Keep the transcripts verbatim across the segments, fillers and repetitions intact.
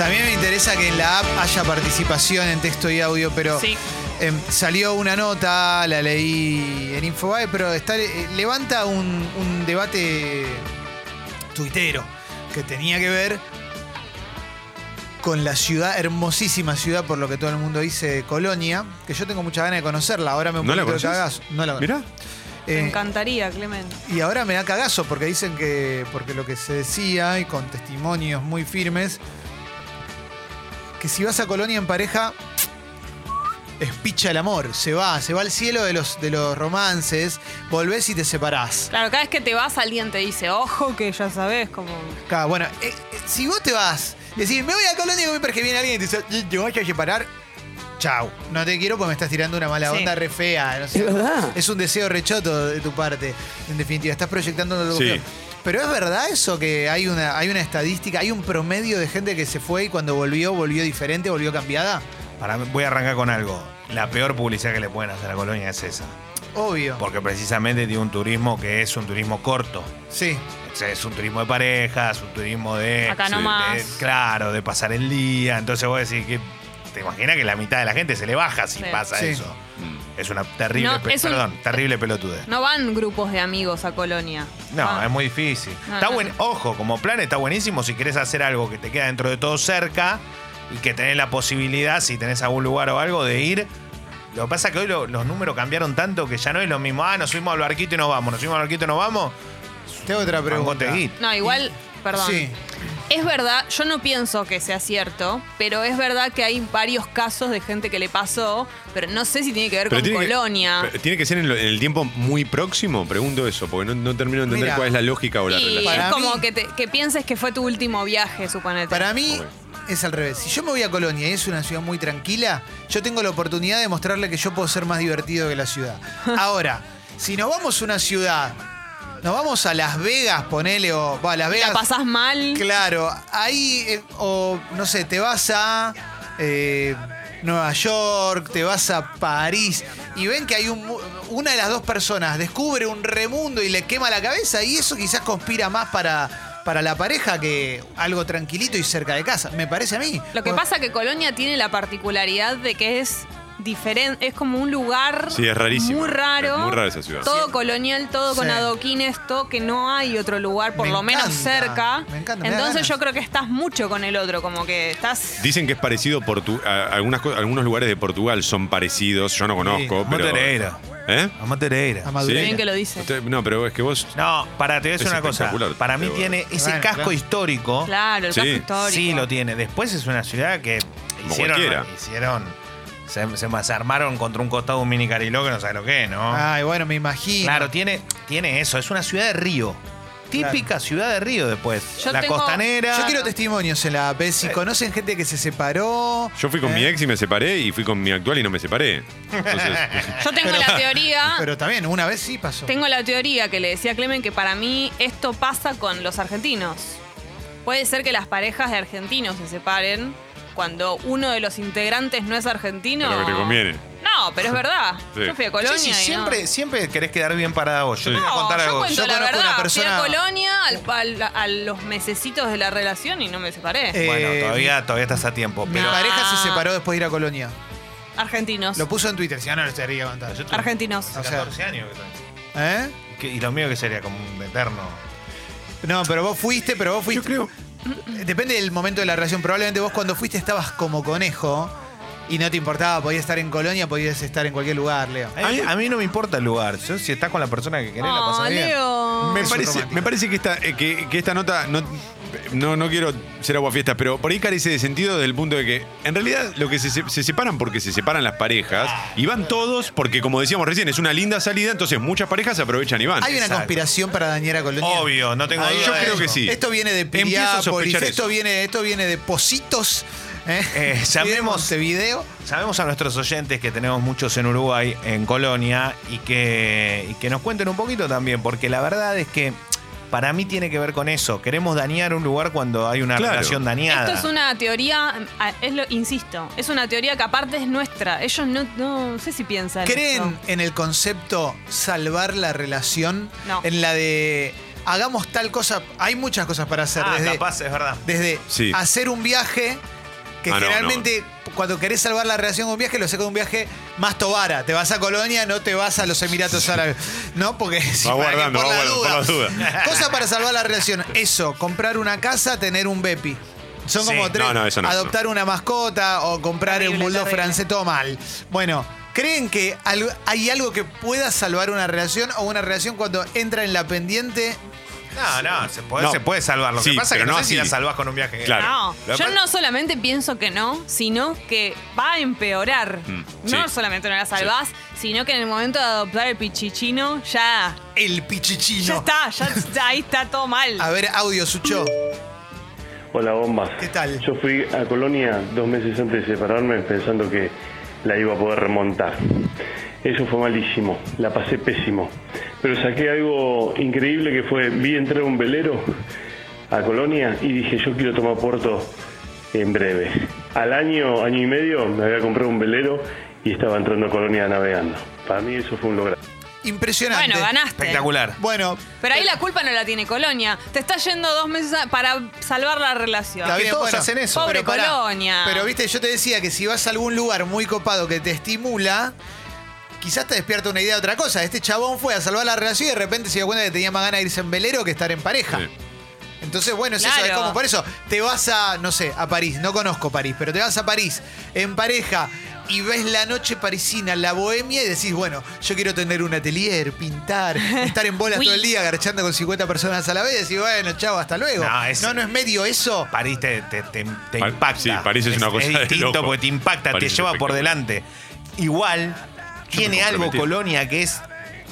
También me interesa que en la app haya participación en texto y audio, pero Sí. eh, salió una nota, la leí en Infobae, pero está, eh, levanta un, un debate tuitero que tenía que ver con la ciudad, hermosísima ciudad, por lo que todo el mundo dice, Colonia, que yo tengo muchas ganas de conocerla. Ahora me un ¿No la poquito de conoces? cagazo. No la Mirá. Me Eh, encantaría, Clemen. y ahora me da cagazo porque dicen que, porque lo que se decía, y con testimonios muy firmes, que si vas a Colonia en pareja, es picha el amor, se va, se va al cielo de los, de los romances, volvés y te separás. Claro, cada vez que te vas alguien te dice, ojo, que ya sabes como... Claro, bueno, eh, eh, si vos te vas, decís, me voy a Colonia y voy porque viene alguien y te dice, te voy a separar, chau, no te quiero porque me estás tirando una mala Sí. onda re fea. No sé. Es verdad. Es un deseo rechoto de tu parte, en definitiva, estás proyectando algo Sí. feo. Pero es verdad eso que hay una, hay una estadística, hay un promedio de gente que se fue y cuando volvió, volvió diferente, volvió cambiada. Para mí- voy a arrancar con algo. La peor publicidad que le pueden hacer a Colonia es esa. Obvio. Porque precisamente tiene un turismo que es un turismo corto. Sí. O sea, es un turismo de parejas, un turismo de... Acá sí, nomás. de- claro, de pasar el día. Entonces vos decís que... ¿Te imaginas que la mitad de la gente se le baja si Sí. pasa Sí. eso? Es una terrible... No, pe- es un- perdón, terrible pelotudez. No van grupos de amigos a Colonia. No, Van- es muy difícil. No, está no, buen, no. Ojo, como plan está buenísimo si querés hacer algo que te queda dentro de todo cerca y que tenés la posibilidad, si tenés algún lugar o algo, de ir. Lo que pasa es que hoy lo- los números cambiaron tanto que ya no es lo mismo. Ah, nos subimos al barquito y nos vamos. Nos subimos al barquito y nos vamos. Tengo otra pregunta. Mangote hit. No, igual, perdón. Sí. Es verdad, yo no pienso que sea cierto, pero es verdad que hay varios casos de gente que le pasó, pero no sé si tiene que ver Pero con tiene que- Colonia. pero ¿Tiene que ser en, lo- en el tiempo muy próximo? Pregunto eso, porque no, no termino de entender Mira. cuál es la lógica o la Y relación. Para es como mí- que, te- que pienses que fue tu último viaje, suponete. Para mí Ok. es al revés. Si yo me voy a Colonia y es una ciudad muy tranquila, yo tengo la oportunidad de mostrarle que yo puedo ser más divertido que la ciudad. Ahora, si nos vamos a una ciudad, nos vamos a Las Vegas, ponele, o va a Las Vegas. La pasás mal. Claro, ahí, eh, o no sé, te vas a eh, Nueva York, te vas a París y ven que hay un, mu- una de las dos personas descubre un remundo y le quema la cabeza y eso quizás conspira más para, para la pareja que algo tranquilito y cerca de casa, me parece a mí. Lo que Bueno, pasa que Colonia tiene la particularidad de que es diferente, es como un lugar Sí, es rarísimo. muy raro. Es muy rara esa ciudad. Todo colonial, todo con Sí. adoquines, todo que no hay otro lugar, por Me lo menos encanta, cerca. me encanta, me da Entonces ganas. yo creo que estás mucho con el otro, como que estás... Dicen que es parecido, Portu a- algunas, co- algunos lugares de Portugal son parecidos, yo no conozco, Sí, pero... Madeira. ¿Eh? A Madeira. a Madureira. Bien que lo dice. Usted- no, pero es que vos... No, para, te voy a decir Es una cosa. espectacular, Para mí pero- tiene ese Bueno, casco claro. histórico. Claro, el Sí. casco histórico. Sí, lo tiene. Después es una ciudad que Como hicieron. cualquiera. hicieron se, se, se armaron contra un costado un mini Cariló que no sabe lo que es, ¿no? Ay, bueno, me imagino. Claro, tiene, tiene eso. Es una ciudad de río. Típica ciudad de río después. Yo la tengo- costanera. Yo quiero testimonios en la app. Si conocen gente que se separó. Yo fui con ¿eh? mi ex y me separé, y fui con mi actual y no me separé. Entonces, Yo tengo Pero- la teoría... Pero también, una vez sí pasó. Tengo la teoría que le decía a Clemen que para mí esto pasa con los argentinos. Puede ser que las parejas de argentinos se separen cuando uno de los integrantes no es argentino. Pero que te conviene. No, pero es verdad. Sí. Yo fui a Colonia Sí, sí, y siempre, no. siempre querés quedar bien parada vos. Yo Sí. te voy a No, contar yo algo. cuento Yo la conozco verdad. una persona- Fui a Colonia al- al- a los mesecitos de la relación y no me separé. Eh, Bueno, todavía, todavía estás a tiempo. Mi Pero No. pareja se separó después de ir a Colonia. Argentinos. Lo puso en Twitter, si no, no lo estaría contando. yo tuve Argentinos. O sea- catorce años. que ¿Eh? tengo. ¿Qué- Y lo mío que sería como un eterno. No, pero vos fuiste, pero vos fuiste. Yo creo... Depende del momento de la relación. Probablemente vos cuando fuiste estabas como conejo y no te importaba, podías estar en Colonia, podías estar en cualquier lugar, Leo. A mí, a mí no me importa el lugar. Yo, si estás con la persona que querés, la Oh, pasas bien. Leo. Me Es un parece, romántico. me parece que esta, eh, que, que esta nota, no, no, no quiero ser aguafiestas, pero por ahí carece de sentido desde el punto de que en realidad lo que se, se separan porque se separan las parejas y van todos porque, como decíamos recién, es una linda salida, entonces muchas parejas se aprovechan y van. ¿Hay una Exacto. conspiración para dañar a Colonia? Obvio, no tengo Ahí duda yo va de creo eso. que sí. Esto viene de Empiezo a Piriápolis, sospechar esto eso. viene, esto viene de Positos. ¿eh? Eh, Y de llamemos- Montevideo. Sabemos a nuestros oyentes que tenemos muchos en Uruguay, en Colonia, y que, y que nos cuenten un poquito también, porque la verdad es que para mí tiene que ver con eso. Queremos dañar un lugar cuando hay una Claro. relación dañada. Esto es una teoría, ah, es lo, insisto, es una teoría que aparte es nuestra. Ellos no, no sé si piensan. ¿Creen esto. en el concepto salvar la relación? No. En la de hagamos tal cosa. Hay muchas cosas para hacer. Ah, desde capaz, es verdad. desde Sí. hacer un viaje Que Ah, no, generalmente cuando querés salvar la relación con un viaje, lo sé con un viaje más tobara. Te vas a Colonia, no te vas a los Emiratos Árabes. No, porque si Va para que guardando, por va la guardando, duda. por la duda. Cosa para salvar la relación. Eso, comprar una casa, tener un Bepi. Son Sí. como tres. No, no, eso no, adoptar una mascota o comprar Terrible, un bulldog terrible. francés, todo mal. Bueno, ¿creen que al- hay algo que pueda salvar una relación o una relación cuando entra en la pendiente? No, no, se puede, No. se puede salvar. Lo Sí, que pasa es que pero no, no sé si la así. salvás con un viaje. Claro. No, Lo que yo pasa- no solamente pienso que no, sino que va a empeorar. Mm, No sí. solamente no la salvás, sino que en el momento de adoptar el pichichino, ya, El pichichino. ya está, ya, ya ahí está todo mal. A ver, audio, Sucho. Hola, bombas. ¿Qué tal? Yo fui a Colonia dos meses antes de separarme pensando que la iba a poder remontar. Eso fue malísimo, la pasé pésimo. Pero saqué algo increíble que fue, vi entrar un velero a Colonia y dije, yo quiero tomar puerto en breve. Al año, año y medio, me había comprado un velero y estaba entrando a Colonia navegando. Para mí eso fue un logro. Impresionante. Bueno, ganaste. Espectacular. Bueno, Pero ahí la culpa no la tiene Colonia. Te está yendo dos meses a- para salvar la relación. está que bien, todos bueno, hacen eso. Pobre pero pará. Colonia. Pero viste, yo te decía que si vas a algún lugar muy copado que te estimula, quizás te despierta una idea de otra cosa. Este chabón fue a salvar la relación y de repente se dio cuenta que tenía más ganas de irse en velero que estar en pareja. Sí. Entonces, bueno, es eso, Claro. es como por eso, te vas a, no sé, a París, no conozco París, pero te vas a París en pareja y ves la noche parisina, la bohemia y decís, bueno, yo quiero tener un atelier, pintar, estar en bolas Uy. todo el día garchando con cincuenta personas a la vez y decís, bueno, chao, hasta luego. No, es- no, no es medio eso. París te, te, te- te Pa- impacta. sí, París es una cosa de distinto loco. porque te impacta, París te es lleva por espectacular. delante. Igual, Yo tiene me algo comprometí. Colonia que es.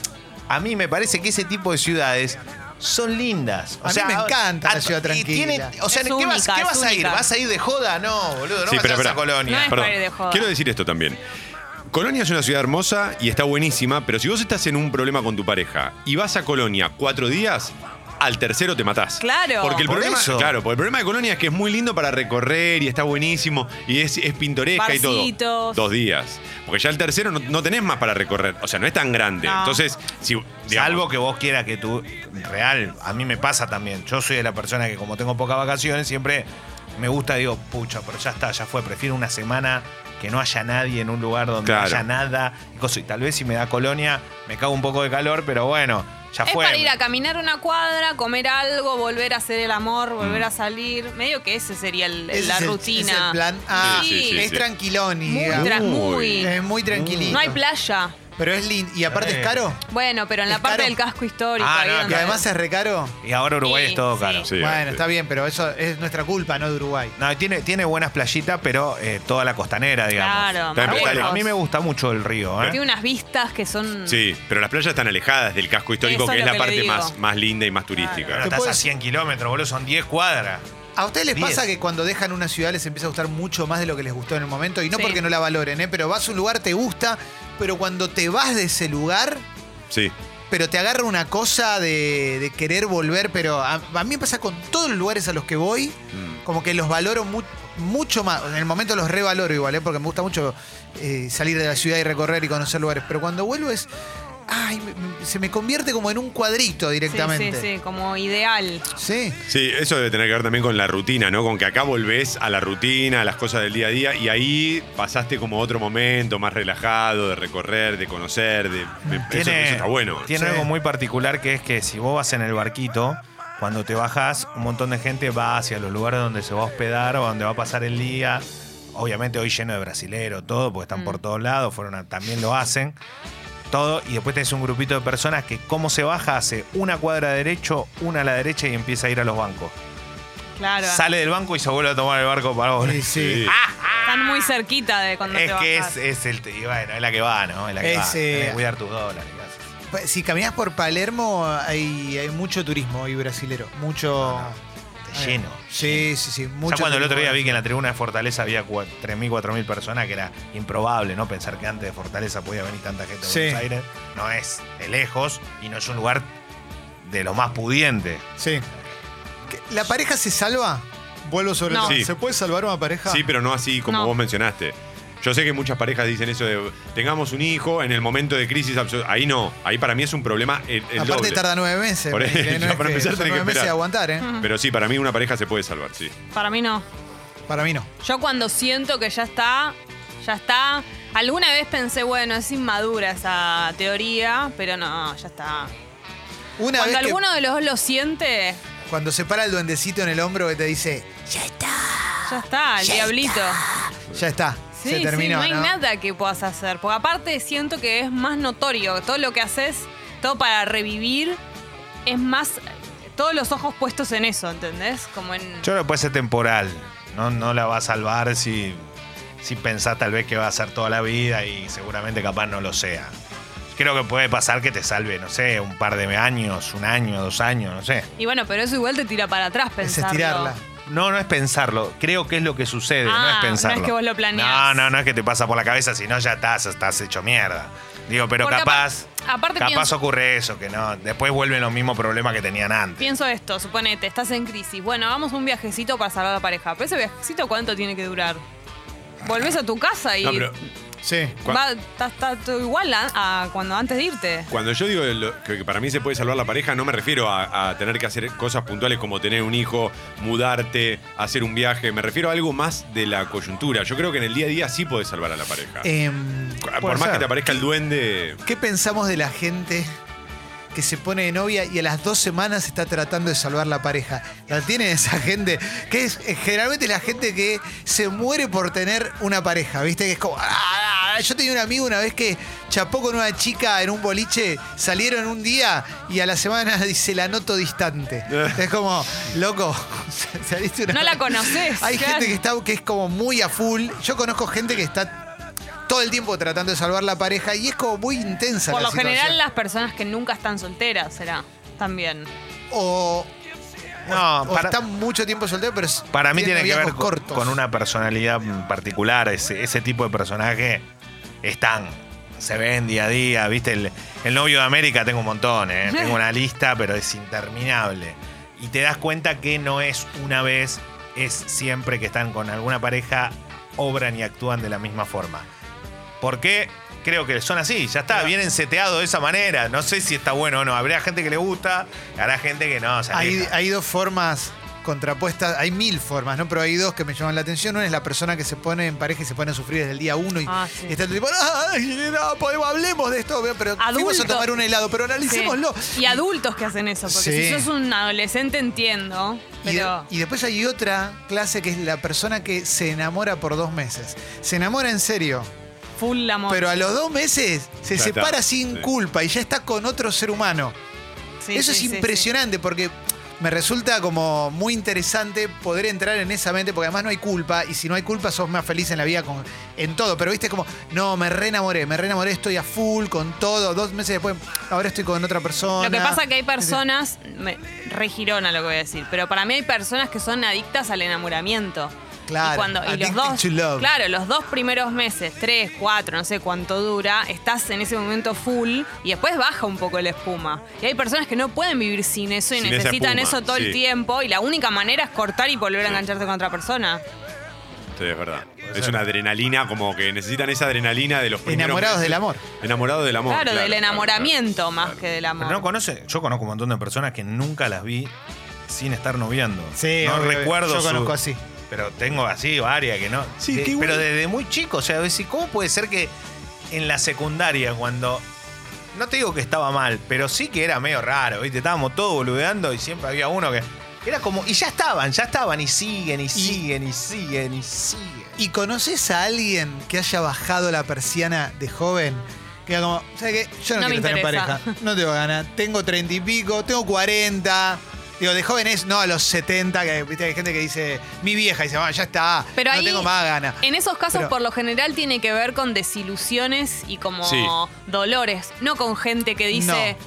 A mí me parece que ese tipo de ciudades son lindas. O A mí sea, me encanta la a- ciudad y tranquila. tiene- o sea, Es ¿qué vas, única, qué es vas a ir? única. ¿Vas a ir de joda? No, boludo, no Sí, vayas pero a espera. Colonia. No es Perdón, para ir de joda. quiero decir esto también. Colonia es una ciudad hermosa y está buenísima, pero si vos estás en un problema con tu pareja y vas a Colonia cuatro días, al tercero te matás. Claro. Porque el Por problema, eso. claro, porque el problema de Colonia es que es muy lindo para recorrer y está buenísimo y es, es pintoresca y todo. Barcitos. Dos días. Porque ya el tercero no, no tenés más para recorrer. O sea, no es tan grande. No. Entonces, si. digamos, Salvo que vos quieras que tú. Real, a mí me pasa también. Yo soy de la persona que, como tengo pocas vacaciones, siempre me gusta, digo, pucha, pero ya está, ya fue. Prefiero una semana que no haya nadie en un lugar donde Claro. no haya nada. Y cosa- y tal vez si me da Colonia, me cago un poco de calor, pero bueno, ya Es fue. para ir a caminar una cuadra, comer algo, volver a hacer el amor, volver Mm. a salir. Medio que ese sería el- Ese la es el- rutina. es el plan. Ah, Sí, sí, sí, es sí. tranquilón y Muy, digamos. tra- muy. Es muy tranquilito. No hay playa. Pero es lindo. Y aparte Eh. es caro. Bueno, pero en la ¿Es parte caro? del casco histórico. Ah, ahí no, donde- Que además es recaro. Y ahora Uruguay Sí, es todo sí. caro. Sí, Bueno, sí. está bien, pero eso es nuestra culpa, no de Uruguay. No, tiene, tiene buenas playitas, pero eh, toda la costanera, digamos. Claro, Está A mí, bien, lejos. a mí me gusta mucho el río, ¿eh? Tiene unas vistas que son. Sí, pero las playas están alejadas del casco histórico, Eso que es es lo la que le parte digo. más, más linda y más turística. Pero ¿Te estás puedes- a cien kilómetros, boludo, son diez cuadras. ¿A ustedes les diez. pasa que cuando dejan una ciudad les empieza a gustar mucho más de lo que les gustó en el momento? Y no Sí. porque no la valoren, ¿eh? Pero vas a un lugar, te gusta, pero cuando te vas de ese lugar, Sí. pero te agarra una cosa de, de querer volver, pero a, a mí me pasa con todos los lugares a los que voy, Mm. como que los valoro mu- mucho más. En el momento los revaloro igual, ¿eh? Porque me gusta mucho eh, salir de la ciudad y recorrer y conocer lugares. Pero cuando vuelvo es. Ay, me- me- se me convierte como en un cuadrito Sí, directamente. sí, sí, como ideal. Sí. Sí, eso debe tener que ver también con la rutina, ¿no? Con que acá volvés a la rutina, a las cosas del día a día, y ahí pasaste como otro momento más relajado, de recorrer, de conocer, de. de- eso, eso está bueno. Tiene Sí. algo muy particular que es que si vos vas en el barquito, cuando te bajás, un montón de gente va hacia los lugares donde se va a hospedar o donde va a pasar el día. Obviamente hoy lleno de brasileros, todo, porque están Mm. por todos lados, fueron a- también lo hacen. Todo, y después tenés un grupito de personas que como se baja hace una cuadra derecho, una a la derecha y empieza a ir a los bancos. Claro. Sale del banco y se vuelve a tomar el barco para volver. Sí, sí. Sí. Están muy cerquita de cuando Es te que bajas. es, es el. Y bueno, es la que va, ¿no? Es la que Es, va. eh, Tenés que cuidar tus dólares. Pa- Si caminas por Palermo, hay, hay mucho turismo hoy brasilero. Mucho. Te lleno. Sí, sí, sí. Mucho Ya cuando el otro día turismo vi que en la tribuna de Fortaleza había cua- tres mil, cuatro mil personas, que era improbable, ¿no? Pensar que antes de Fortaleza podía venir tanta gente de Sí. Buenos Aires. No es de lejos y no es un lugar de lo más pudiente. Sí. ¿Que ¿La pareja se salva? Vuelvo sobre No. el tema. Sí. ¿Se puede salvar una pareja? Sí, pero no así como No. vos mencionaste. Yo sé que muchas parejas dicen eso de tengamos un hijo en el momento de crisis absoluta. Ahí no. Ahí para mí es un problema el, el Aparte doble. tarda nueve meses. Por porque eso, no es para que empezar son tenés que nueve meses esperar. de aguantar, ¿eh? Pero sí, para mí una pareja se puede salvar, sí. Para mí no. Para mí no. Yo cuando siento que ya está, ya está. Alguna vez pensé, bueno, es inmadura esa teoría, pero no, ya está. Una Cuando vez alguno de los dos lo siente, que, cuando se para el duendecito en el hombro que te dice, ya está, ya está, el diablito. ya está, Sí, se terminó. sí, no hay ¿no? nada que puedas hacer. Porque aparte siento que es más notorio. Todo lo que haces, todo para revivir, es más. Todos los ojos puestos en eso, ¿entendés? Como en. Yo creo que puede ser temporal. No, no la va a salvar si, si pensás tal vez que va a ser toda la vida y seguramente capaz no lo sea. Creo que puede pasar que te salve, no sé, un par de años, un año, dos años, no sé. Y bueno, pero eso igual te tira para atrás Es pensarlo. estirarla. No, no es pensarlo. Creo que es lo que sucede, no Ah, es pensarlo. no es que vos lo planeás. No, no, no es que te pasa por la cabeza, si no ya estás, estás hecho mierda. Digo, pero Porque capaz, apar- aparte capaz pienso- ocurre eso, que no, después vuelven los mismos problemas que tenían antes. Pienso esto, suponete, estás en crisis. Bueno, vamos a un viajecito para salvar a la pareja. Pero ese viajecito, ¿cuánto tiene que durar? Volvés a tu casa y No, pero Sí. va, está, está todo igual a, a cuando antes de irte. cuando yo digo lo- que para mí se puede salvar la pareja, no me refiero a, a tener que hacer cosas puntuales como tener un hijo, mudarte, hacer un viaje. Me refiero a algo más de la coyuntura. Yo creo que en el día a día sí podés salvar a la pareja. Em, Por puede más ser. que te aparezca el duende. ¿Qué pensamos de la gente que se pone de novia y a las dos semanas está tratando de salvar la pareja? ¿La tienen esa gente? Que es eh, generalmente la gente que se muere por tener una pareja, ¿viste? Que es como... ¡ah! Yo tenía un amigo una vez que chapó con una chica en un boliche, salieron un día y a la semana dice la noto distante. Es como, loco, saliste una... No la conocés, Hay claro. gente que está que es como muy a full. Yo conozco gente que está todo el tiempo tratando de salvar la pareja y es como muy intensa Por la lo general, situación. las personas que nunca están solteras, será. También. O, No, o para, están mucho tiempo solteros, pero es- para mí tiene que ver noviazgos con, cortos. con una personalidad particular. Ese, ese tipo de personaje están, se ven día a día. ¿Viste? El, el novio de América tengo un montón, ¿eh? Tengo una lista, pero es interminable. Y te das cuenta que no es una vez, es siempre que están con alguna pareja, obran y actúan de la misma forma. ¿Por qué? Creo que son así, ya está, vienen seteados de esa manera. No sé si está bueno o no. Habrá gente que le gusta, habrá gente que no. Se Hay, aleja. hay dos formas contrapuestas, hay mil formas, ¿no? Pero hay dos que me llaman la atención. Una es la persona que se pone en pareja y se pone a sufrir desde el día uno y, Ah, sí. y está tipo, ¡ay, no, podemos, hablemos de esto! Pero fuimos a Adultos. tomar un helado, pero analicémoslo. Sí. Y adultos que hacen eso, porque Sí. si sos un adolescente entiendo, Y, de- pero y después hay otra clase que es la persona que se enamora por dos meses. Se enamora en serio, full amor. pero a los dos meses se Ya separa está, sin sí. culpa y ya está con otro ser humano. Sí, Eso sí, es sí, impresionante porque me resulta como muy interesante poder entrar en esa mente porque además no hay culpa y si no hay culpa sos más feliz en la vida con, en todo. Pero viste como, no, me reenamoré, me reenamoré, estoy a full con todo. Dos meses después, ahora estoy con otra persona. Lo que pasa es que hay personas, me, re girona lo que voy a decir, pero para mí hay personas que son adictas al enamoramiento. Claro, Y, cuando, y los addicted dos, to love. claro, los dos primeros meses, tres, cuatro, no sé cuánto dura, estás en ese momento full y después baja un poco la espuma. Y hay personas que no pueden vivir sin eso y Sin esa necesitan espuma, eso todo sí. el tiempo y la única manera es cortar y volver a Sí. engancharte con otra persona. Sí, es verdad. Es una adrenalina, como que necesitan esa adrenalina de los primeros Enamorados meses. del amor. Enamorados del amor. Claro, del claro, enamoramiento claro, más claro. que del amor. Pero no conoce, yo conozco un montón de personas que nunca las vi sin estar noviando. Sí, no obvio, obvio. recuerdo Yo su- conozco así. Pero tengo así varias que no. Sí, De- qué pero bueno. desde muy chico, o sea, decís, ¿cómo puede ser que en la secundaria, cuando. No te digo que estaba mal, pero sí que era medio raro, ¿viste? Estábamos todos boludeando y siempre había uno que. Era como. Y ya estaban, ya estaban, y siguen, y siguen, y siguen, y siguen. ¿Y conoces a alguien que haya bajado la persiana de joven? Que era como, ¿sabes qué? Yo no, No me quiero tener interesa. pareja. No tengo ganas. Tengo treinta y pico, tengo cuarenta. Digo, de jóvenes, no a los setenta, que ¿viste? Hay gente que dice, mi vieja, y dice, bueno, ya está, Pero no ahí, tengo más ganas. En esos casos, Pero- por lo general, tiene que ver con desilusiones y como Sí. dolores, no con gente que dice,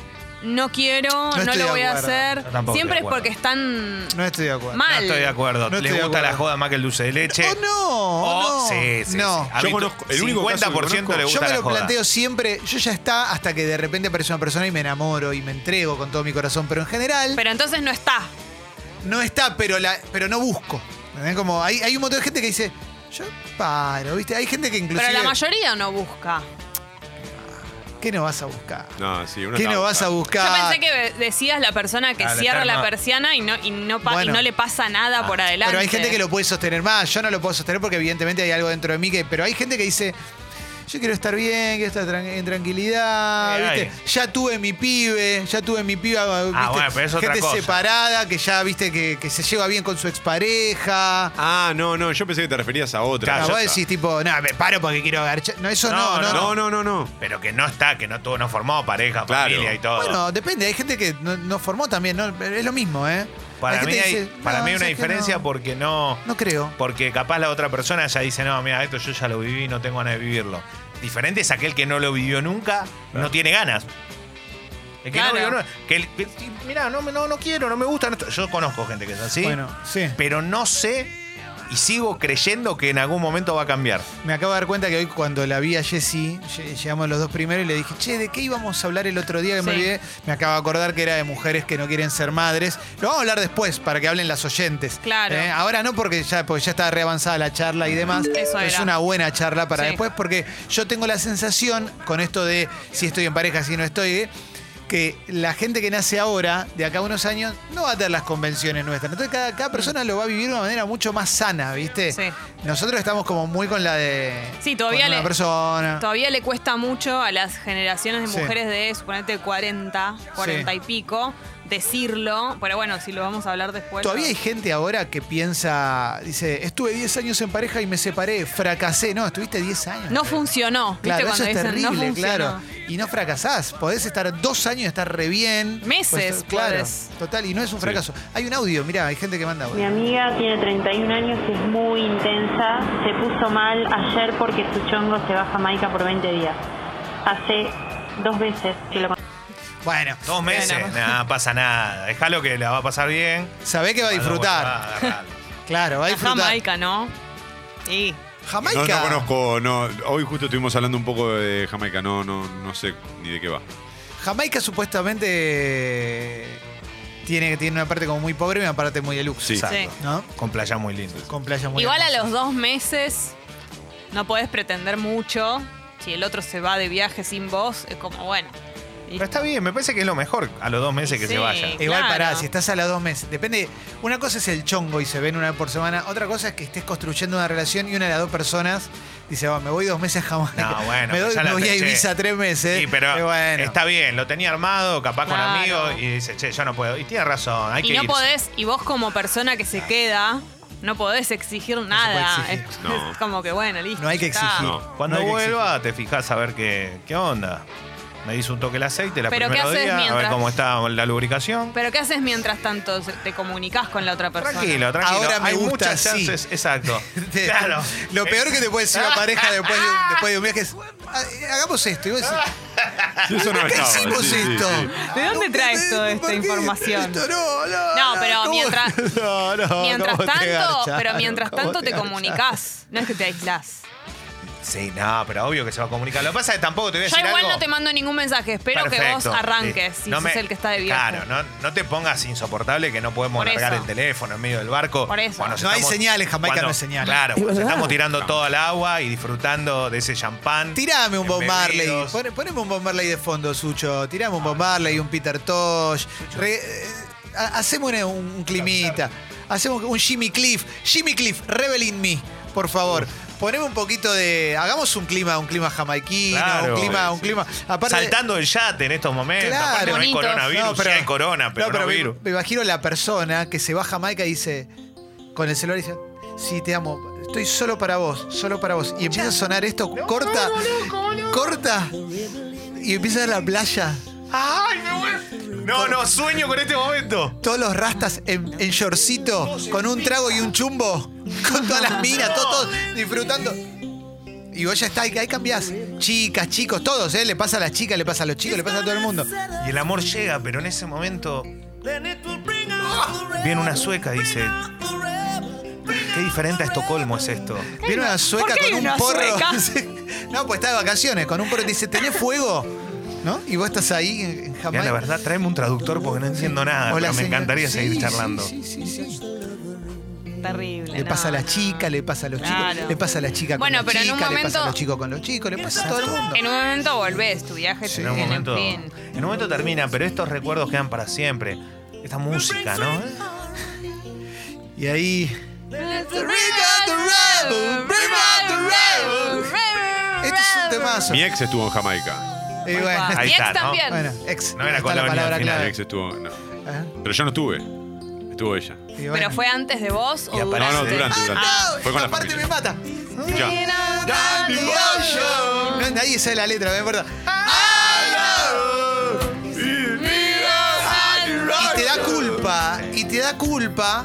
no, quiero, no, estoy lo de voy a acuerdo. hacer. Yo tampoco Siempre es estoy de acuerdo. porque están No estoy de acuerdo. mal. No estoy de acuerdo. No ¿Les estoy de gusta la acuerdo. joda más que el dulce de leche? Oh, no, Oh, no. sí, sí, no. sí. A Yo mí conozco- el único caso que cincuenta por ciento le conozco- gusta Yo me la lo joda. planteo siempre, yo ya está hasta que de repente aparece una persona y me enamoro y me entrego con todo mi corazón, pero en general Pero entonces no está. no está, pero la, pero no busco. ¿Entendés? Como hay, hay un montón de gente que dice, yo paro, ¿viste? Hay gente que inclusive... Pero la mayoría no busca. ¿Qué no vas a buscar? No, sí, una ¿Qué no causa. vas a Yo buscar? pensé que decías la persona que Al cierra eterno- la persiana y no, y no, pa- Bueno. y no le pasa nada por adelante. Pero hay gente que lo puede sostener más. Yo no lo puedo sostener porque evidentemente hay algo dentro de mí que. Pero hay gente que dice. Yo quiero estar bien, quiero estar tran- en tranquilidad, Eh, ¿viste? Ya tuve mi pibe, ya tuve mi piba, ¿viste? bueno, pero es otra gente cosa. separada, que ya, viste, que, que se lleva bien con su expareja. Ah, no, no, yo pensé que te referías a otra. Ah, Ya vos está. decís tipo, no, me paro porque quiero agarchar. No, eso no, No, no. No, no, no, no. Pero que no está, que no tuvo, no formó pareja, Claro. familia y todo. Bueno, depende, hay gente que no, no formó también, ¿no? Es lo mismo, ¿eh? para Hay mí gente hay, que dice, para no, mí hay una ¿sabes qué? diferencia No, porque no. no creo. Porque capaz la otra persona ya dice, no, mira, esto yo ya lo viví, no tengo ganas de vivirlo. Diferente es aquel que no lo vivió nunca, no tiene ganas. El que Claro. no vivió nunca. Que, el- que, mira, no, me- no, no quiero, no me gusta. no- yo conozco gente que es así. Bueno, sí. Pero no sé y sigo creyendo que en algún momento va a cambiar. Me acabo de dar cuenta que hoy cuando la vi a Jessie, lle- llegamos los dos primero y le dije, che, ¿de qué íbamos a hablar el otro día que me Sí. olvidé? Me acabo de acordar que era de mujeres que no quieren ser madres. Lo vamos a hablar después para que hablen las oyentes. Claro. ¿Eh? Ahora no porque ya, porque ya está re avanzada la charla y demás. Eso Es era. una buena charla para Sí. después porque yo tengo la sensación con esto de si estoy en pareja, si no estoy, ¿eh? que la gente que nace ahora, de acá a unos años, no va a tener las convenciones nuestras. Entonces cada, cada persona lo va a vivir de una manera mucho más sana, ¿viste? Sí. Nosotros estamos como muy con la de... Sí, todavía con una le- persona. Todavía le cuesta mucho a las generaciones de Sí. mujeres de, suponete, cuarenta, cuarenta y pico, decirlo. Pero bueno, si lo vamos a hablar después. Todavía lo- hay gente ahora que piensa, dice, estuve diez años en pareja y me separé, fracasé. No, estuviste diez años. No funcionó. ¿Viste Claro, cuando eso es dicen terrible, no funcionó? claro. Y no fracasás. Podés estar dos años y estar re bien. Meses, Podés- claro. podés. Total, y no es un fracaso. Hay un audio, mirá, hay gente que manda Mi audio. amiga tiene treinta y un años, es muy intensa. Se puso mal ayer porque su chongo se va a Jamaica por veinte días. Hace dos veces que lo Bueno, Dos meses, Bueno. nada, pasa nada. Déjalo que la va a pasar bien. sabés que va a disfrutar. Va a agarrar. Claro, va a La disfrutar. Jamaica, ¿no? Sí. Jamaica. No, no conozco, no. Hoy justo estuvimos hablando un poco de Jamaica, no, no, no sé ni de qué va. Jamaica supuestamente tiene, tiene una parte como muy pobre y una parte muy deluxe. Sí. Exacto. Sí. ¿No? Con playas muy lindas. Con playas muy Igual a hermosas. los dos meses no podés pretender mucho. Si el otro se va de viaje sin vos, es como, bueno. Pero está bien, me parece que es lo mejor a los dos meses que Sí. se vaya. Igual Claro. pará, si estás a las dos meses, depende. Una cosa es el chongo y se ven una vez por semana. Otra cosa es que estés construyendo una relación y una de las dos personas dice, "Oh, me voy dos meses a Jamaica. No, bueno, me, pero doy, ya me la voy a te- Ibiza tres meses. Sí, pero Y bueno. está bien, lo tenía armado, capaz con Claro. amigos, y dice, che, yo no puedo. Y tiene razón, hay Y que no irse. podés, y vos como persona que se queda, no podés exigir nada. exigir. Es, No. es como que bueno, listo. No hay que ya está. exigir. No. Cuando No hay que vuelva, te fijas a ver qué, qué onda. Me hizo un toque el aceite la Pero ¿qué primera haces día, a ver mientras- cómo está la lubricación. Pero ¿qué haces mientras tanto se- te comunicás con la otra persona? Tranquilo, tranquilo. Ahora me Hay gusta muchas así. chances, exacto. Te- Claro. Lo peor que te puede decir una pareja después de, después de un viaje es, "Ah, eh, hagamos esto. Y vos decís, Sí, eso no ¿por qué estaba, hicimos sí, sí, esto? sí. ¿De dónde No, traes ¿por toda qué? esta ¿Por qué? información? Esto no, no, No, pero ¿cómo? mientras- No, no, Mientras ¿cómo te tanto, garchas? pero mientras ¿Cómo tanto te garchas? comunicás. No es que te aislás. Sí, no, pero obvio que se va a comunicar. Lo que pasa es que tampoco te voy a Yo decir igual algo. no te mando ningún mensaje. Espero que Perfecto, vos arranques, sí. si No sos me- el que está de viaje. Claro, no, no te pongas insoportable que no podemos Por largar eso. el teléfono en medio del barco. Por eso. Cuando nos No hay señales, Jamaica no hay señales. Claro, cuando nos estamos tirando todo al agua y disfrutando de ese champán. Tirame un Bob Marley. embebidos. Pon- Poneme un Bob Marley de fondo, Sucho. Tirame un Bob Marley, un Peter Tosh. Re- eh, ha- hacemos un, un climita. Hacemos un Jimmy Cliff. Jimmy Cliff, Rebel in Me, por favor. Poneme un poquito de. Hagamos un clima, un clima jamaiquino, Claro. un clima, un clima. Aparte, Saltando el yate en estos momentos. Claro. Aparte no hay Bonitos. coronavirus, No, pero- sí hay corona, pero no, no, pero me, virus. me imagino la persona que se va a Jamaica y dice, con el celular dice, sí, te amo, estoy solo para vos, solo para vos. Y empieza a sonar esto, corta, corta, y empieza a ver la playa. ¡Ay, me vuelvo! No, no, sueño con este momento. Todos los rastas en, en shortcito, con un trago y un chumbo, con todas las minas, todos, todos disfrutando. Y vos ya está, ahí, ahí cambiás. Chicas, chicos, todos, ¿eh? Le pasa a las chicas, le pasa a los chicos, le pasa a todo el mundo. Y el amor llega, pero en ese momento viene una sueca y dice, qué diferente a Estocolmo es esto. Viene una sueca ¿Por qué hay con un una porro. sueca? No, pues está de vacaciones, con un porro y te dice, ¿tenés fuego? ¿No? Y vos estás ahí en, en Mirá, Jamaica. la verdad, tráeme un traductor porque no entiendo nada, O la pero me señora- encantaría Sí, seguir sí, charlando. sí, sí, sí. Terrible. Le no, pasa a la no. chica, le pasa a los Claro. chicos, le pasa a la chica Bueno, con la pero en un chica, le pasa a momento- los chicos con los chicos, le pasa a todo el mundo. En un momento volvés, tu viaje Sí, En un tiene momento, fin. en un momento termina, pero estos recuerdos quedan para siempre. Esta música, ¿no? Y ahí. Esto es un temazo. Mi ex estuvo en Jamaica. Y bueno, Ahí Mi está, ex ¿no? también. bueno, ex. No era está la colonia palabra al final, Mi clave. ex estuvo. No. Ajá. Pero yo no estuve. Estuvo ella. Y bueno. ¿Pero fue antes de vos o Y durante? aparece- No, no, durante, durante. Ah, Fue con la esta parte familia. me mata. Ya. No, nadie sabe la letra, me importa. Y te da culpa, y te da culpa.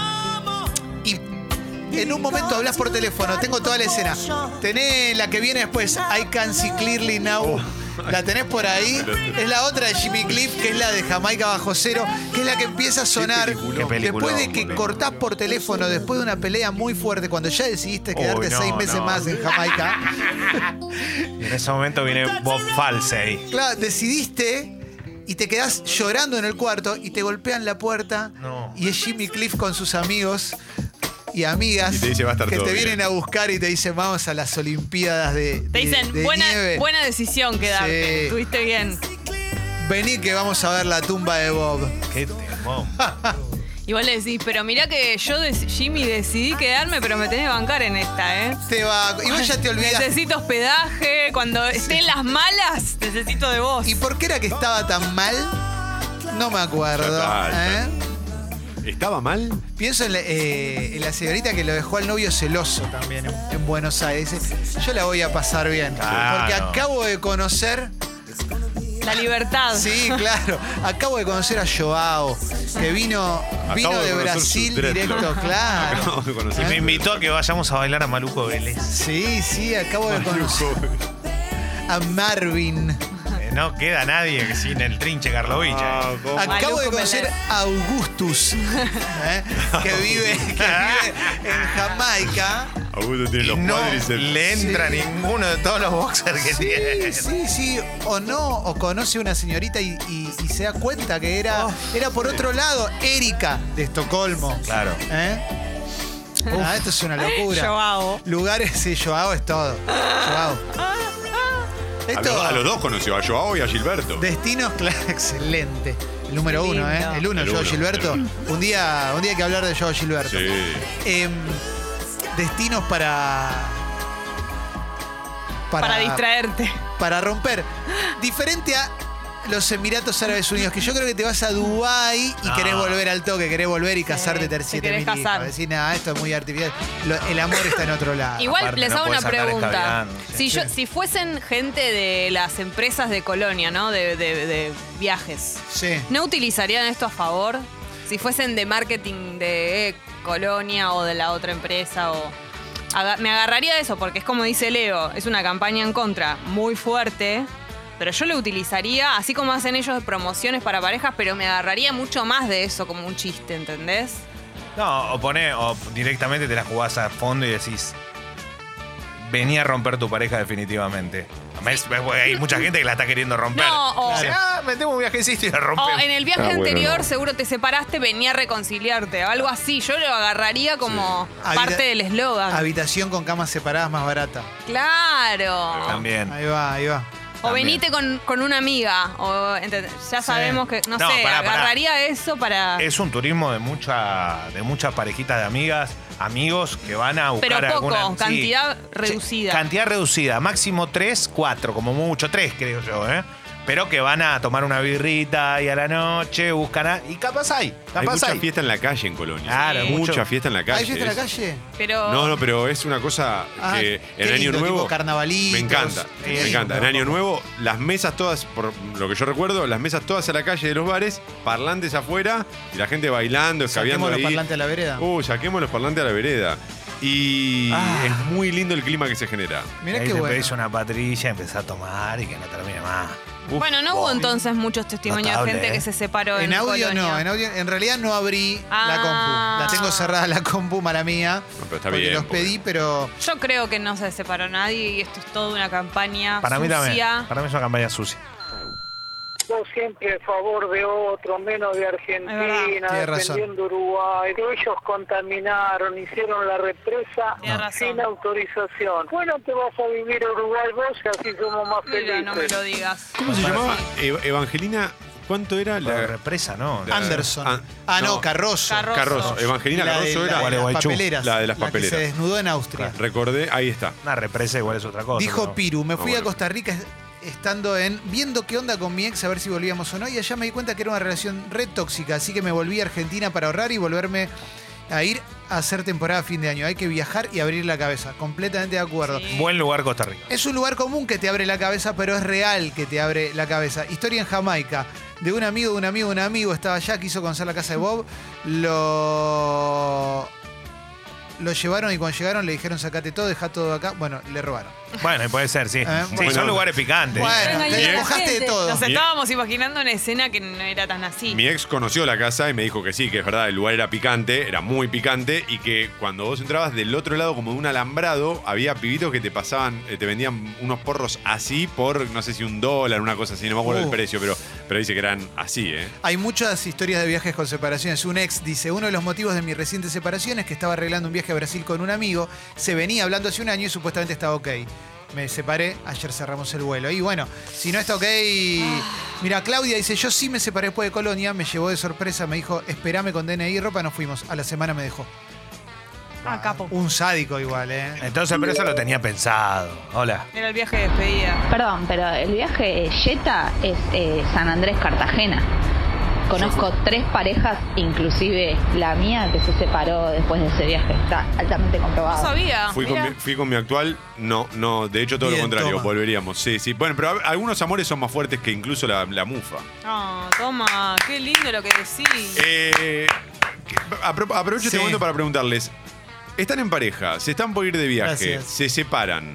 Y en un momento hablas por teléfono, tengo toda la escena. Tenés la que viene después, I Can See Clearly Now. La tenés por ahí. Es la otra de Jimmy Cliff, que es la de Jamaica Bajo Cero, que es la que empieza a sonar peliculón. Qué peliculón, después de que boludo. cortás por teléfono, después de una pelea muy fuerte, cuando ya decidiste quedarte Uy, no, seis meses no. más en Jamaica. Y en ese momento viene Bob False ahí. Claro, decidiste y te quedás llorando en el cuarto y te golpean la puerta No. y es Jimmy Cliff con sus amigos y amigas Y te dice, va a estar que todo te bien. vienen a buscar y te dicen vamos a las Olimpiadas de, Te de- dicen, de buena, nieve. buena decisión quedarte. Sí. Estuviste bien. Vení que vamos a ver la tumba de Bob. Qué temón. Y vos le decís, pero mirá que yo, de Jimmy, decidí quedarme, pero me tenés que bancar en esta, ¿eh? Te va, y vos ya te olvidás. Necesito hospedaje. Cuando estén las malas, necesito de vos. ¿Y por qué era que estaba tan mal? No me acuerdo. Ya está, ya ¿eh? ¿Estaba mal? Pienso en la, eh, en la señorita que lo dejó al novio celoso también en, en Buenos Aires. Dice, yo la voy a pasar bien. Claro. Porque acabo de conocer. La libertad. Sí, claro. Acabo de conocer a Joao, que vino, vino Acabo de de conocer Brasil su dreadlock. directo, claro. Acabo de conocer. Y me invitó a que vayamos a bailar a Maluco Vélez. Sí, sí, acabo de conocer a Marvin. Eh, no queda nadie que sin el trinche Karlovich. Ah, ¿cómo? Acabo de Maluco conocer Vélez. a Augustus, ¿eh? que, vive, que vive en Jamaica. Augusto tiene Y los no cuádriceps. le entra Sí. ninguno de todos los boxers que tiene. Sí, sí, sí, o no, o conoce una señorita y, y- y se da cuenta que era, era por otro lado, Erika de Estocolmo. Claro. ¿Eh? Ah, esto es una locura. Joao. Lugares, sí, Joao es todo. Joao. A Esto, los, a los dos conoció, a Joao y a Gilberto. destinos, claro, excelente. El número Qué uno, ¿eh? lindo. El uno, El Joao uno, Gilberto. el Un día, un día hay que hablar de Joao Gilberto. Sí. Em, destinos para, Para distraerte. para romper. Diferente a los Emiratos Árabes Unidos, que yo creo que te vas a Dubái y No. querés volver al toque, querés volver y casarte te siete querés mil hijos. casar. Decís, nada, esto es muy artificial. Lo- el amor está en otro lado. Igual Aparte, les no hago una puedes sacar pregunta. escabeando, Si, yo, si fuesen gente de las empresas de Colonia, ¿no? De, de- de viajes, Sí. ¿no utilizarían esto a favor? Si fuesen de marketing de eh, Colonia o de la otra empresa o... Aga- me agarraría de eso porque es como dice Leo, es una campaña en contra muy fuerte, pero yo lo utilizaría, así como hacen ellos de promociones para parejas, pero me agarraría mucho más de eso como un chiste, ¿entendés? No, o pone, o directamente te la jugás a fondo y decís, vení a romper tu pareja definitivamente. Es- Hay mucha gente que la está queriendo romper. No, o- Dice, ah, metemos un viajecito y la O rompemos. en el viaje Ah, bueno, anterior no. seguro te separaste, venía a reconciliarte, algo así. Yo lo agarraría como Habita- parte del eslogan. Habitación con camas separadas más barata. Claro. También. Ahí va, ahí va. O También. venite con, con una amiga. O, ¿entendés? Ya sabemos que, no, No, sé, pará, pará. agarraría eso para. Es un turismo de mucha, de muchas parejitas de amigas, amigos que van a buscar Pero poco, alguna. sí. cantidad Sí, reducida. Cantidad reducida, máximo tres, cuatro, como mucho, tres creo yo, ¿eh? Pero que van a tomar una birrita y a la noche buscan a, y capaz hay, Hay capaz mucha hay. fiesta en la calle en Colonia. Claro, mucha mucho. fiesta en la calle. ¿Hay fiesta en la Es- calle? Pero. No, no, pero es una cosa Ah, que qué en Año lindo, Nuevo. tipo carnavalitos. Me encanta, Qué me lindo. encanta. En Año Nuevo, las mesas todas, por lo que yo recuerdo, las mesas todas a la calle de los bares, parlantes afuera y la gente bailando, escabeando Saquemos los ahí. parlantes a la vereda. Uh, saquemos los parlantes a la vereda. Y Ah. es muy lindo el clima que se genera. Mirá Ahí qué te bueno. pedís una patrilla, empezás a tomar y que no termine más. Uf, Bueno, no hubo entonces muchos testimonios Notable, de gente ¿eh? que se separó en, En audio Colonia. no, en audio, en realidad no abrí Ah. la compu. La tengo cerrada la compu, mala mía. No, pero está porque bien, los porque- pedí, pero Yo creo que no se separó nadie y esto es toda una campaña Para mí sucia. también. Para mí es una campaña sucia. vos siempre a favor de otro, menos de Argentina, Tienes razón. defendiendo Uruguay. Ellos contaminaron, hicieron la represa Tienes razón. sin autorización. Bueno, te vas a vivir a Uruguay vos, que así somos más Mira, felices. no me lo digas. ¿Cómo se llamaba? Eva- Evangelina, ¿cuánto era La la represa, ¿no? La- Anderson. Ah, Ah, no, no. Carroso. Carroso. Carroso? Evangelina La de, Carroso la era. de las Gualeguaychú. papeleras. La de las que papeleras. se desnudó en Austria. Recordé, ahí está. Una represa igual es otra cosa. Dijo pero- Piru, me Ah, fui bueno. a Costa Rica estando en viendo qué onda con mi ex a ver si volvíamos o no y allá me di cuenta que era una relación re tóxica, así que me volví a Argentina para ahorrar y volverme a ir a hacer temporada a fin de año. Hay que viajar y abrir la cabeza. Completamente de acuerdo. Sí. Buen lugar Costa Rica. Es un lugar común que te abre la cabeza, pero es real que te abre la cabeza. Historia en Jamaica. De un amigo, de un amigo, de un amigo. Estaba allá, quiso conocer la casa de Bob. Lo... Lo llevaron y cuando llegaron le dijeron sacate todo, deja todo acá. Bueno, le robaron. Bueno, puede ser, sí. Eh, Sí, bueno. son lugares picantes. Bueno, engañó te a la mojaste de gente. todo. Nos Bien. estábamos imaginando una escena que no era tan así. Mi ex conoció la casa y me dijo que sí, que es verdad, el lugar era picante, era muy picante, y que cuando vos entrabas del otro lado, como de un alambrado, había pibitos que te pasaban, eh, te vendían unos porros así por, no sé si un dólar, una cosa así, no me acuerdo Uh. el precio, pero, pero dice que eran así, ¿eh? Hay muchas historias de viajes con separaciones. Un ex dice, uno de los motivos de mi reciente separación es que estaba arreglando un viaje a Brasil con un amigo, se venía hablando hace un año y supuestamente estaba ok. Me separé, ayer cerramos el vuelo. Y bueno, si no está ok... Mira, Claudia dice, yo sí me separé después de Colonia, me llevó de sorpresa, me dijo, esperame con D N I y ropa, nos fuimos. A la semana me dejó. Ah, capo. Un sádico igual, ¿eh? Entonces, pero eso lo tenía pensado. Hola. Era el viaje de despedida. Perdón, pero el viaje Jetta es eh, San Andrés, Cartagena. Conozco tres parejas, inclusive la mía, que se separó después de ese viaje. Está altamente No comprobado. sabía. Fui con, Mirá. mi, fui con mi actual, no, no, de hecho todo Bien, lo contrario, toma. volveríamos, sí, sí. Bueno, pero a- algunos amores son más fuertes que incluso la, la mufa. Ah, toma, qué lindo lo que decís. Eh, apro- aprovecho este Sí. momento para preguntarles, están en pareja, se están por ir de viaje, Gracias. se separan.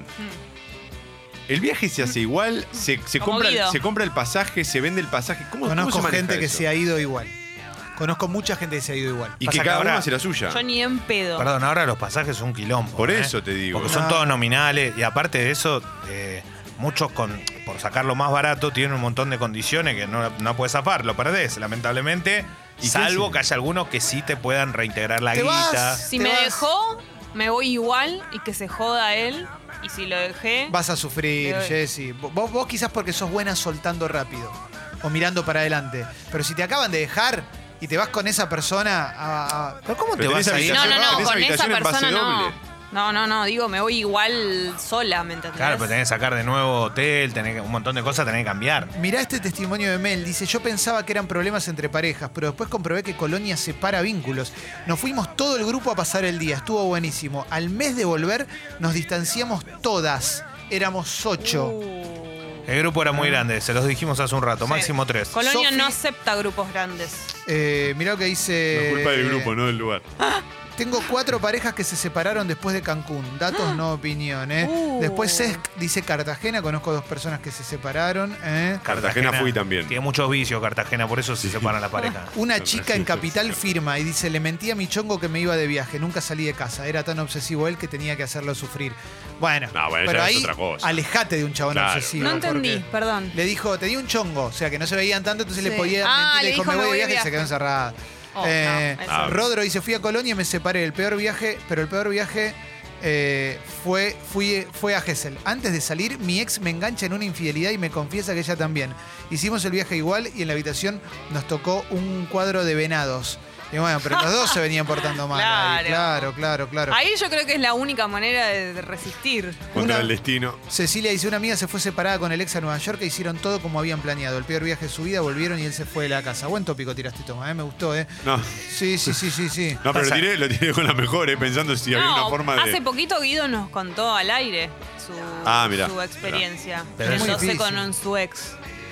¿El viaje se hace igual? ¿Se, se Como compra, el, Guido. se compra el pasaje? ¿Se vende el pasaje? ¿Cómo, cómo Conozco se maneja gente que eso? se ha ido igual. Conozco mucha gente que se ha ido igual. Y Pasa que que cada ahora- uno hace la suya. Yo ni en pedo. Perdón, ahora los pasajes son un quilombo. Por ¿eh? eso te digo. Porque son No. todos nominales y aparte de eso, eh, muchos con por sacarlo más barato tienen un montón de condiciones que no, no puedes zafar, lo perdés, lamentablemente. ¿Y qué Salvo hacen? que haya algunos que sí te puedan reintegrar la Te guita. vas. Si Te me vas. dejó, me voy igual y que se joda él. Y si lo dejé, Vas a sufrir, Te doy. Jessy. Vos, vos quizás porque sos buena soltando rápido o mirando para adelante. Pero si te acaban de dejar y te vas con esa persona a... a- ¿Pero cómo te Pero vas tenés a ir? no, habitación- no, no, tenés con esa habitación en base persona no. doble. No, no, no, digo, me voy igual sola, ¿me entendés? Claro, pero tenés que sacar de nuevo hotel, tenés que- un montón de cosas tenés que cambiar. Mirá este testimonio de Mel. Dice, yo pensaba que eran problemas entre parejas, pero después comprobé que Colonia separa vínculos. Nos fuimos todo el grupo a pasar el día. Estuvo buenísimo. Al mes de volver, nos distanciamos todas. Éramos ocho. Uh. El grupo era muy grande, se los dijimos hace un rato, Sí. máximo tres. Colonia Sofi- no acepta grupos grandes. Eh, mirá lo que dice... Es culpa del grupo, no del lugar. Tengo cuatro parejas que se separaron después de Cancún. Datos, no opinión, ¿eh? Uh. Después Cesc dice Cartagena. Conozco dos personas que se separaron, ¿eh? Cartagena fui también. Tiene muchos vicios Cartagena, por eso se separan la pareja. Una chica en Capital firma y dice, le mentí a mi chongo que me iba de viaje, nunca salí de casa. Era tan obsesivo él que tenía que hacerlo sufrir. Bueno, No, bueno, pero ya es ahí otra cosa. alejate de un chabón Claro. obsesivo. No entendí, porque perdón. Le dijo, tenía un chongo, o sea que no se veían tanto, entonces Sí. le podía Ah, mentir, le le dijo, dijo, me voy de viaje y se viaje. quedó encerrada. Oh, Eh, no, eso- Ah, Rodro dice, fui a Colonia y me separé. El peor viaje, pero el peor viaje eh, fue, fui, fue a Gesell. Antes de salir, mi ex me engancha en una infidelidad y me confiesa que ella también. Hicimos el viaje igual y en la habitación nos tocó un cuadro de venados. Y bueno, pero los dos se venían portando mal. ahí. Claro. Claro, claro, claro. Ahí yo creo que es la única manera de de resistir. Contra Una- el destino. Cecilia dice, una amiga se fue separada con el ex a Nueva York e hicieron todo como habían planeado. El peor viaje de su vida, volvieron y él se fue de la casa. Buen tópico tiraste, Toma, ¿eh? Me gustó, ¿eh? No, Sí, sí, sí, sí, sí. no pero lo Pasa- tiré, lo tiré con la mejor, eh, pensando si había No, una forma de. hace poquito Guido nos contó al aire su, Ah, mirá, su experiencia. Pero es muy Yéndose difícil. con su ex.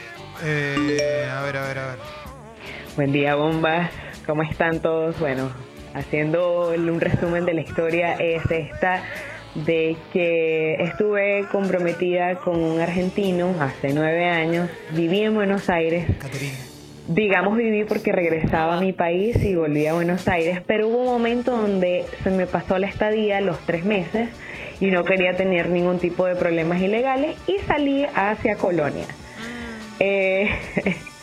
Eh, a ver, a ver, a ver. Buen día, bombas. ¿Cómo están todos? Bueno, haciendo un resumen de la historia es esta de que estuve comprometida con un argentino hace nueve años. Viví en Buenos Aires. Caterina. Digamos viví porque regresaba a mi país y volví a Buenos Aires, pero hubo un momento donde se me pasó la estadía, los tres meses, y no quería tener ningún tipo de problemas ilegales y salí hacia Colonia. Eh,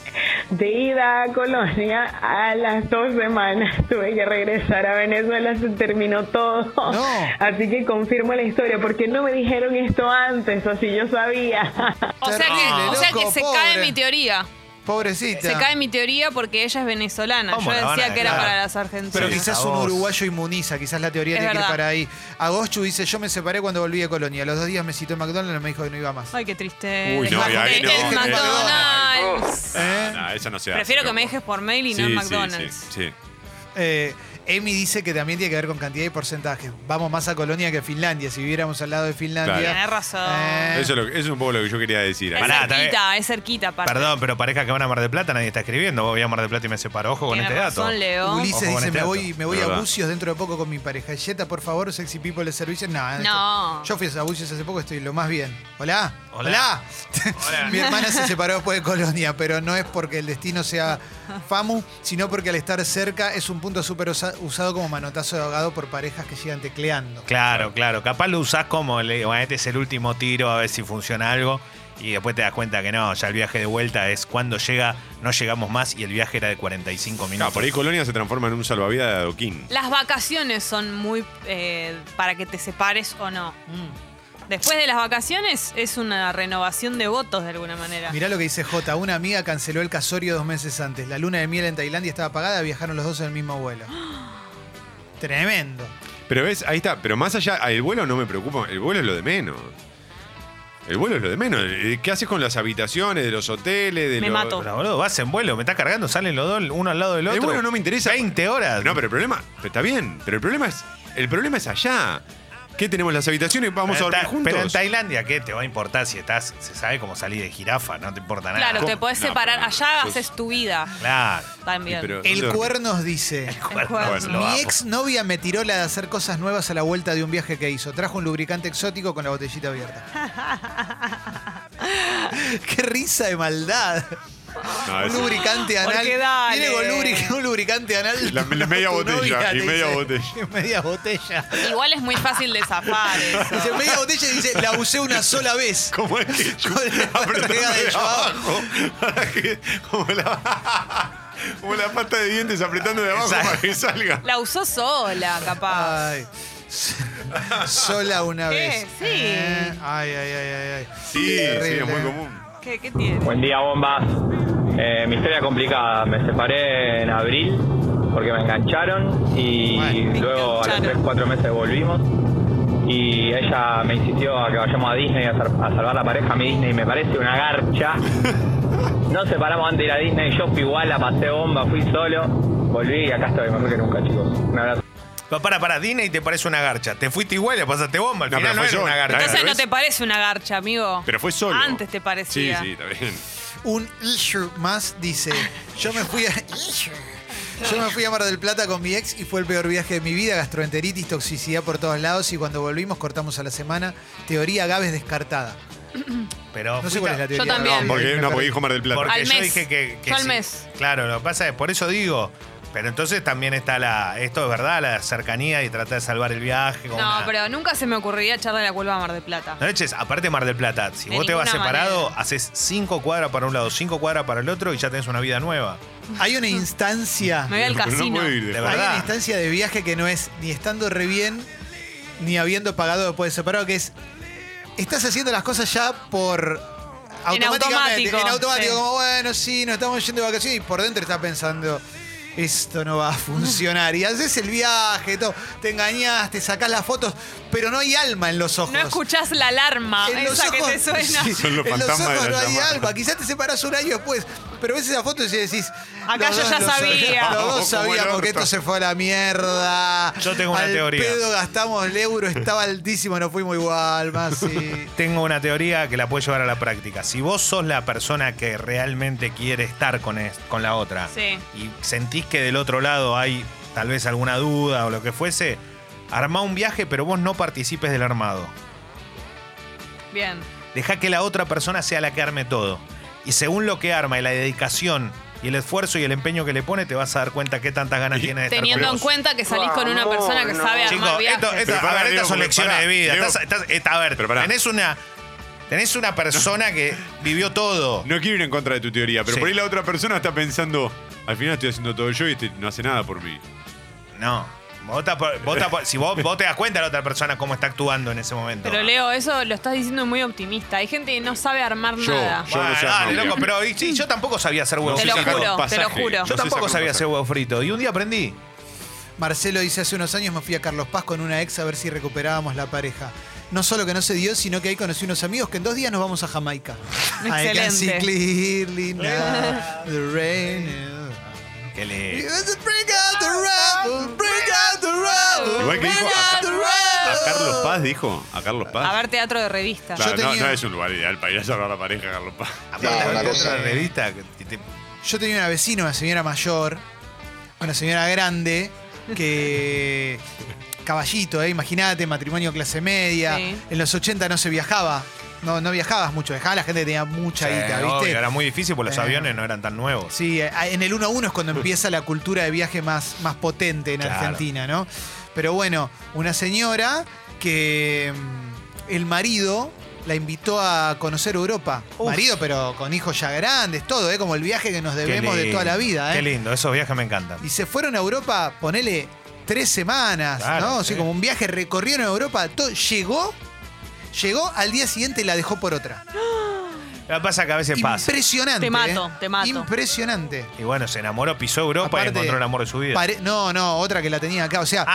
de ida a Colonia, a las dos semanas tuve que regresar a Venezuela, se terminó todo. No. Así que confirmo la historia, porque no me dijeron esto antes, o si yo sabía. O sea que, Terrible, o sea loco, que se pobre. cae mi teoría. Pobrecita. Se cae mi teoría porque ella es venezolana. ¿Cómo Yo la van decía a que era dejar? para las argentinas. Pero Sí, quizás a un vos. uruguayo inmuniza, quizás la teoría Es tiene que ir verdad. para ahí. Agostu dice, yo me separé cuando volví de Colonia. A los dos días me citó en McDonald's y me dijo que no iba más. Ay, qué triste. Uy, no, Deja y ahí que no. dejes Dejen McDonald's. ¿Eh? No, esa no se hace. Prefiero que loco. me dejes por mail y Sí, no en sí, McDonald's. Sí, sí. Eh, Emi dice que también tiene que ver con cantidad y porcentaje. Vamos más a Colonia que a Finlandia. Si viviéramos al lado de Finlandia. Claro. Tenés razón. Eh, Eso, es lo que- eso es un poco lo que yo quería decir. Es Pará, cerquita, es cerquita. aparte. Perdón, pero pareja que van a Mar del Plata, nadie está escribiendo. Vos voy a Mar del Plata y me separo. Ojo con Tenés este dato. razón, Leo. Ulises Ojo con dice, este me dato. voy, me voy De a verdad. Bucios dentro de poco con mi pareja. Yeta, por favor, sexy people de servicio. No, No. Yo fui a Bucios hace poco, estoy lo más bien. ¿Hola? Hola. Hola. Mi hermana se separó después de Colonia, pero no es porque el destino sea FAMU, sino porque al estar cerca es un punto súper usa- usado como manotazo de ahogado por parejas que llegan tecleando. Claro, claro. Capaz lo usás como, le- bueno, este es el último tiro, a ver si funciona algo. Y después te das cuenta que no, ya el viaje de vuelta es cuando llega, no llegamos más y el viaje era de cuarenta y cinco No, minutos. por ahí Colonia se transforma en un salvavidas de adoquín. Las vacaciones son muy eh, para que te separes o no. Después de las vacaciones es una renovación de votos de alguna manera. Mirá lo que dice J. Una amiga canceló el casorio dos meses antes. La luna de miel en Tailandia estaba pagada, viajaron los dos en el mismo vuelo. Tremendo. Pero ves, ahí está. Pero más allá, el vuelo no me preocupa. El vuelo es lo de menos. El vuelo es lo de menos. Eh, ¿Qué haces con las habitaciones de los hoteles? De Me los- mato. Pero, boludo, vas en vuelo, me estás cargando, salen los dos, uno al lado del otro. El vuelo no me interesa. veinte horas. No, pero el problema. Pero está bien. Pero el problema es. El problema es allá. ¿Qué tenemos las habitaciones? Vamos a Pero en dormir Ta- juntos. Pero en Tailandia, ¿qué te va a importar si estás, se sabe cómo salir de jirafa? No te importa nada. Claro, te podés No, separar. pero- Allá pues- haces tu vida Claro. también. Sí, pero- El ¿dónde Cuernos dice... Bueno, Bueno, lo Mi amo. ex novia me tiró la de hacer cosas nuevas a la vuelta de un viaje que hizo. Trajo un lubricante exótico con la botellita abierta. ¡Qué risa de maldad! No, Un eso- lubricante anal. Porque dale. Viene con lubric- un lubricante anal. La- la media Tu botella, novia y te media dice- botella. Media botella. Igual es muy fácil de zafar eso. Dice media botella y dice, la usé una sola vez. ¿Cómo es que yo Con la apretando pega de de yo abajo? Para que- como, la, como la pasta de dientes apretando de abajo Exacto. para que salga. La usó sola, capaz. Ay. Sola una ¿Qué? vez. Sí. Eh, Ay, ay, ay, ay, ay. Sí, sí, Terrible. es muy común. ¿Qué, qué tiene? Buen día, bombas. Eh, mi historia complicada. Me separé en abril porque me engancharon y Bueno, me luego a los engancharon. tres cuatro meses volvimos. Y ella me insistió a que vayamos a Disney a, sal- a salvar la pareja a mi Disney. Me parece una garcha. Nos separamos antes de ir a Disney. Yo fui igual, la pasé bomba, fui solo. Volví y acá estoy, mejor que nunca, chicos. Un abrazo. Pa- Para, para, Disney te parece una garcha. Te fuiste igual, le pasaste bomba. Al No, final pero no fue era solo. una garcha. Entonces ¿ves? no te parece una garcha, amigo. Pero fue solo. Antes te parecía. Sí, sí, está bien. Un issue más dice, yo me fui a... Yo me fui a Mar del Plata con mi ex y fue el peor viaje de mi vida, gastroenteritis, toxicidad por todos lados y cuando volvimos cortamos a la semana. Teoría Gaves descartada. Pero No sé fuiste- cuál es la teoría. Yo también. Me Porque, no, perdí. porque dijo Mar del Plata. Porque Al yo mes. dije que, que Yo al sí. mes. Claro, lo que pasa es, por eso digo, pero entonces también está la, esto es verdad, la cercanía y tratar de salvar el viaje. como No, una- pero nunca se me ocurriría echarle la culpa a Mar del Plata. No le eches, aparte de Mar del Plata, si De vos te vas ninguna separado, manera. haces cinco cuadras para un lado, cinco cuadras para el otro y ya tenés una vida nueva. Hay una instancia... Me voy al Pero no casino. puede ir de De joda. Hay verdad. una instancia de viaje que no es ni estando re bien, ni habiendo pagado después de separado, que es, estás haciendo las cosas ya por... automáticamente, automático, En automático, sí. como bueno, sí, nos estamos yendo de vacaciones y por dentro estás pensando, esto no va a funcionar. Y haces el viaje, todo, te engañaste, sacás las fotos, pero no hay alma en los ojos. No escuchás la alarma, En los esa que ojos- te suena. sí, Son los en los fantasmas de ojos la no hay llamada. alma. Quizás te separás un año después, pero ves esa foto y decís... Acá los yo dos ya lo sabía. Los dos Como el sabíamos que orto. esto se fue a la mierda. Yo tengo una Al teoría. pedo gastamos el euro, estaba altísimo, no fuimos igual, más sí. Tengo una teoría que la puedes llevar a la práctica. Si vos sos la persona que realmente quiere estar con, es- con la otra Sí. y sentís que del otro lado hay tal vez alguna duda o lo que fuese, armá un viaje, pero vos no participes del armado. Bien. Deja que la otra persona sea la que arme todo. Y según lo que arma y la dedicación y el esfuerzo y el empeño que le pone, te vas a dar cuenta qué tantas ganas tiene de estar Teniendo con en vos. cuenta que salís con una persona que sabe armar Chicos, viajes. esto, esto- Pero a pará, ver, Leo, estas son porque lecciones pará, de vida. Leo. Estás- estás- esta- a ver, Pero pará. tenés una. Tenés una persona que vivió todo. No quiero ir en contra de tu teoría, pero Sí. por ahí la otra persona está pensando, al final estoy haciendo todo yo y este no hace nada por mí. No. Vota por- vota por- si vos, vos te das cuenta la otra persona cómo está actuando en ese momento. Pero Leo, eso lo estás diciendo muy optimista. Hay gente que no sabe armar Yo, nada. yo no Bueno, sé dale, armar loco, bien. pero y- sí, yo tampoco sabía hacer huevo No Te sé lo frito. sacar juro, un te lo pasaje. juro. Yo No sé tampoco sacar un sabía pasaje. hacer huevo frito. Y un día aprendí. Marcelo dice, hace unos años me fui a Carlos Paz con una ex a ver si recuperábamos la pareja. No solo que no se dio, sino que ahí conocí unos amigos que en dos días nos vamos a Jamaica. I can see Excelente. clearly now the rain. Que le... Bring out the rebel, bring out the rebel, Igual que bring dijo out the a, rebel. a Carlos Paz, dijo. A Carlos Paz. A ver teatro de revista. Claro, Yo no, tenía- no es un lugar ideal para ir a salvar a la pareja, Carlos Paz. Aparte No, de una otra cosa- revista que te- Yo tenía una vecina, una señora mayor, una señora grande, que... Caballito, ¿eh? Imagínate, matrimonio clase media. Sí. En los ochenta no se viajaba. No, no viajabas mucho. Dejaba a la gente que tenía mucha Sí, guita, obvio, ¿viste? era muy difícil porque los Eh. aviones no eran tan nuevos. Sí, eh, en el uno a uno es cuando empieza la cultura de viaje más, más potente en Claro. Argentina, ¿no? Pero bueno, una señora que mm, el marido la invitó a conocer Europa. Uf. Marido, pero con hijos ya grandes, todo, ¿eh? Como el viaje que nos Qué debemos de toda la lindo, vida, ¿eh? Qué lindo, esos viajes me encantan. Y se fueron a Europa, ponele tres semanas, Claro, ¿no? sí. Así como un viaje, recorrieron Europa, todo, llegó, llegó, al día siguiente la dejó por otra. Lo que pasa es que a veces pasa. Impresionante. Te mato, ¿eh? te mato. Impresionante. Y bueno, se enamoró, pisó Europa y Aparte, encontró el amor de su vida. pare- no, no, otra que la tenía acá. O sea,